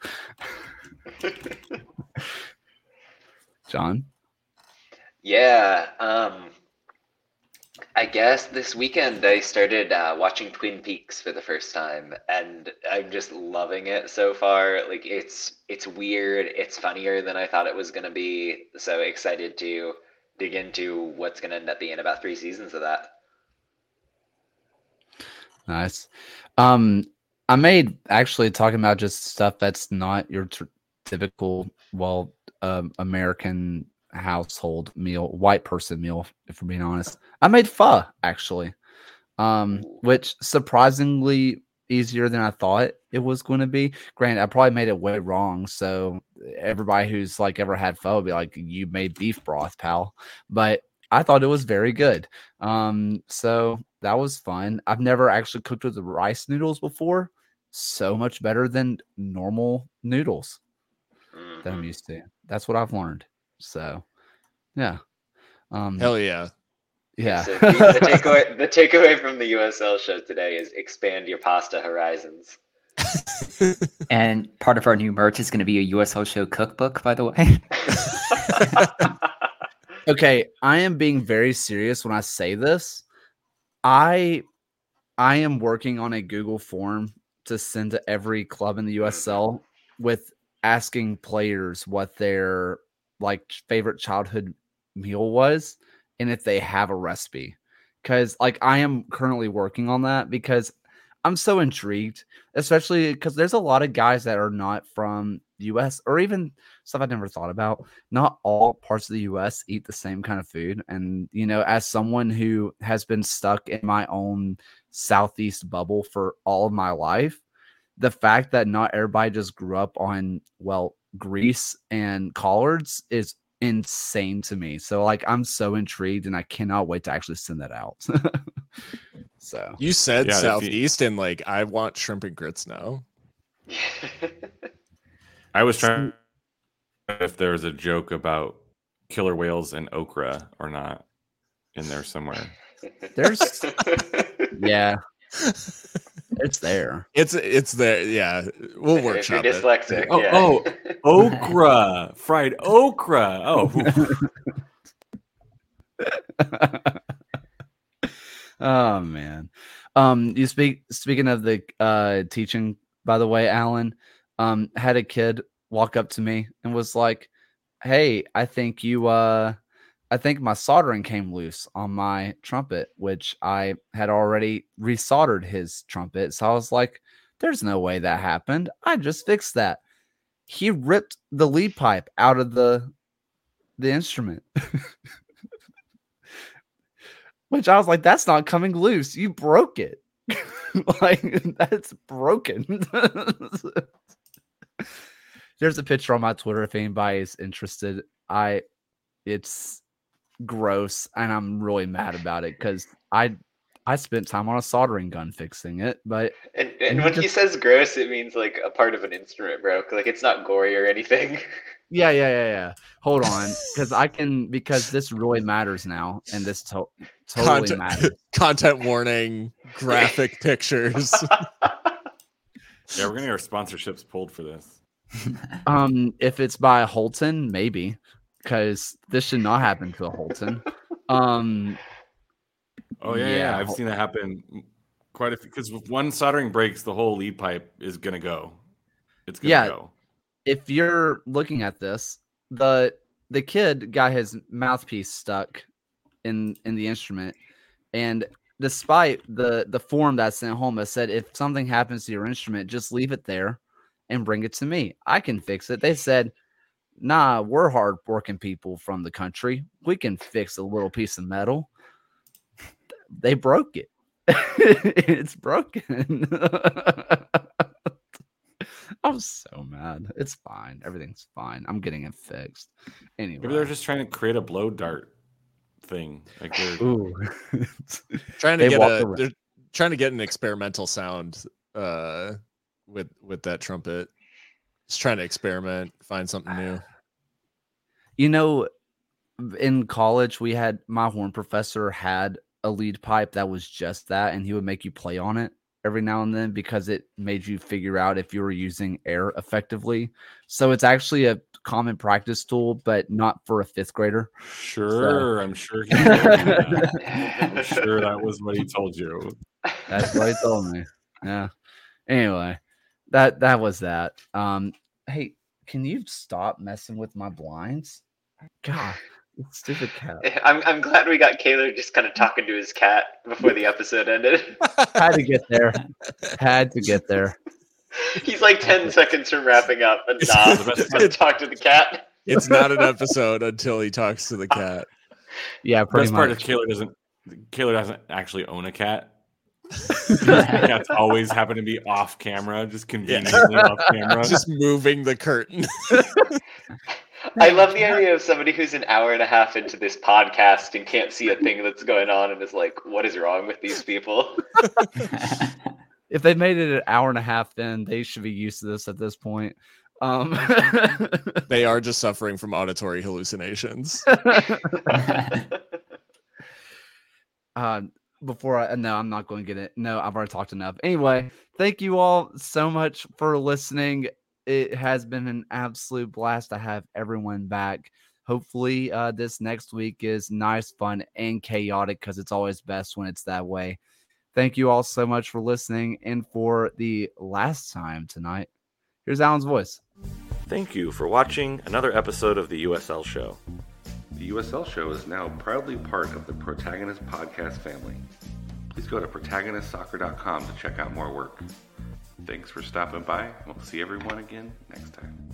John? Yeah, I guess this weekend I started watching Twin Peaks for the first time, and I'm just loving it so far. Like it's weird, it's funnier than I thought it was gonna be. So excited to dig into what's gonna end up being about 3 seasons of that. Nice. I made actually talking about just stuff that's not your typical, well, American household meal, white person meal, if we're being honest. I made pho actually, which surprisingly easier than I thought it was going to be. Granted, I probably made it way wrong, so everybody who's like ever had pho will be like, "You made beef broth, pal," but I thought it was very good. So that was fun. I've never actually cooked with the rice noodles before. So much better than normal noodles that I'm used to. That's what I've learned. So, yeah. Hell yeah. Yeah. So the takeaway from the USL show today is expand your pasta horizons. And part of our new merch is going to be a USL show cookbook, by the way. Okay, I am being very serious when I say this. I am working on a Google form to send to every club in the USL with asking players what their like favorite childhood meal was and if they have a recipe. Cause like I am currently working on that because I'm so intrigued, especially because there's a lot of guys that are not from the US or even stuff I never thought about. Not all parts of the US eat the same kind of food. And, you know, as someone who has been stuck in my own Southeast bubble for all of my life, the fact that not everybody just grew up on, well, grease and collards is insane to me. So, like, I'm so intrigued and I cannot wait to actually send that out. So, You said Yeah, Southeast, and like I want shrimp and grits now. I was trying if there was a joke about killer whales and okra or not in there somewhere. there's, yeah, it's there. It's there. Yeah, we'll If you're workshop it. dyslexic, Oh, yeah. oh, okra, fried okra. Oh, Oh man. Speaking of the teaching, by the way, Alan, had a kid walk up to me and was like, "Hey, I think my soldering came loose on my trumpet," which I had already resoldered his trumpet. So I was like, "There's no way that happened. I just fixed that." He ripped the lead pipe out of the instrument. Which I was like, that's not coming loose. You broke it. Like, that's broken. There's a picture on my Twitter if anybody is interested. It's gross, and I'm really mad about it because I spent time on a soldering gun fixing it, but And when he says gross, it means like a part of an instrument broke. Like it's not gory or anything. yeah. Hold on, because this really matters now, and this totally matters. Content warning, graphic pictures. yeah, we're gonna get our sponsorships pulled for this. If it's by Holton, maybe, because this should not happen to a Holton. Oh yeah, I've seen that happen quite a few. Because if one soldering breaks, the whole lead pipe is gonna go. It's gonna go. If you're looking at this, the kid got his mouthpiece stuck in the instrument, and despite the form that's sent home, it said if something happens to your instrument, just leave it there and bring it to me. I can fix it. They said, nah, we're hardworking people from the country. We can fix a little piece of metal. They broke it. It's broken. I'm so mad. It's fine. Everything's fine. I'm getting it fixed. Anyway. Maybe they're just trying to create a blow dart thing. Like they're they're trying to get an experimental sound with that trumpet. Just trying to experiment, find something new. You know, in college, my horn professor had a lead pipe that was just that, and he would make you play on it every now and then because it made you figure out if you were using air effectively. So it's actually a common practice tool, but not for a 5th grader. Sure, I'm sure he told you that. I'm sure that was what he told you. That's what he told me. Yeah. Anyway, that was that. Hey, can you stop messing with my blinds? God, stupid cat. I'm glad we got Kaylor just kind of talking to his cat before the episode ended. Had to get there. Had to get there. He's like 10 seconds from wrapping up, and Nas just going to talk to the cat. It's not an episode until he talks to the cat. Yeah, pretty Best much. part is Kaylor doesn't actually own a cat. The cats always happen to be off camera, just conveniently off camera. Just moving the curtain. I love the idea of somebody who's an hour and a half into this podcast and can't see a thing that's going on and is like, what is wrong with these people? If they made it an hour and a half, then they should be used to this at this point. They are just suffering from auditory hallucinations. Before I'm not going to get it. No, I've already talked enough. Anyway, thank you all so much for listening. It has been an absolute blast to have everyone back. Hopefully, this next week is nice, fun, and chaotic because it's always best when it's that way. Thank you all so much for listening. And for the last time tonight, here's Alan's voice. Thank you for watching another episode of the USL Show. The USL Show is now proudly part of the Protagonist podcast family. Please go to protagonistsoccer.com to check out more work. Thanks for stopping by. We'll see everyone again next time.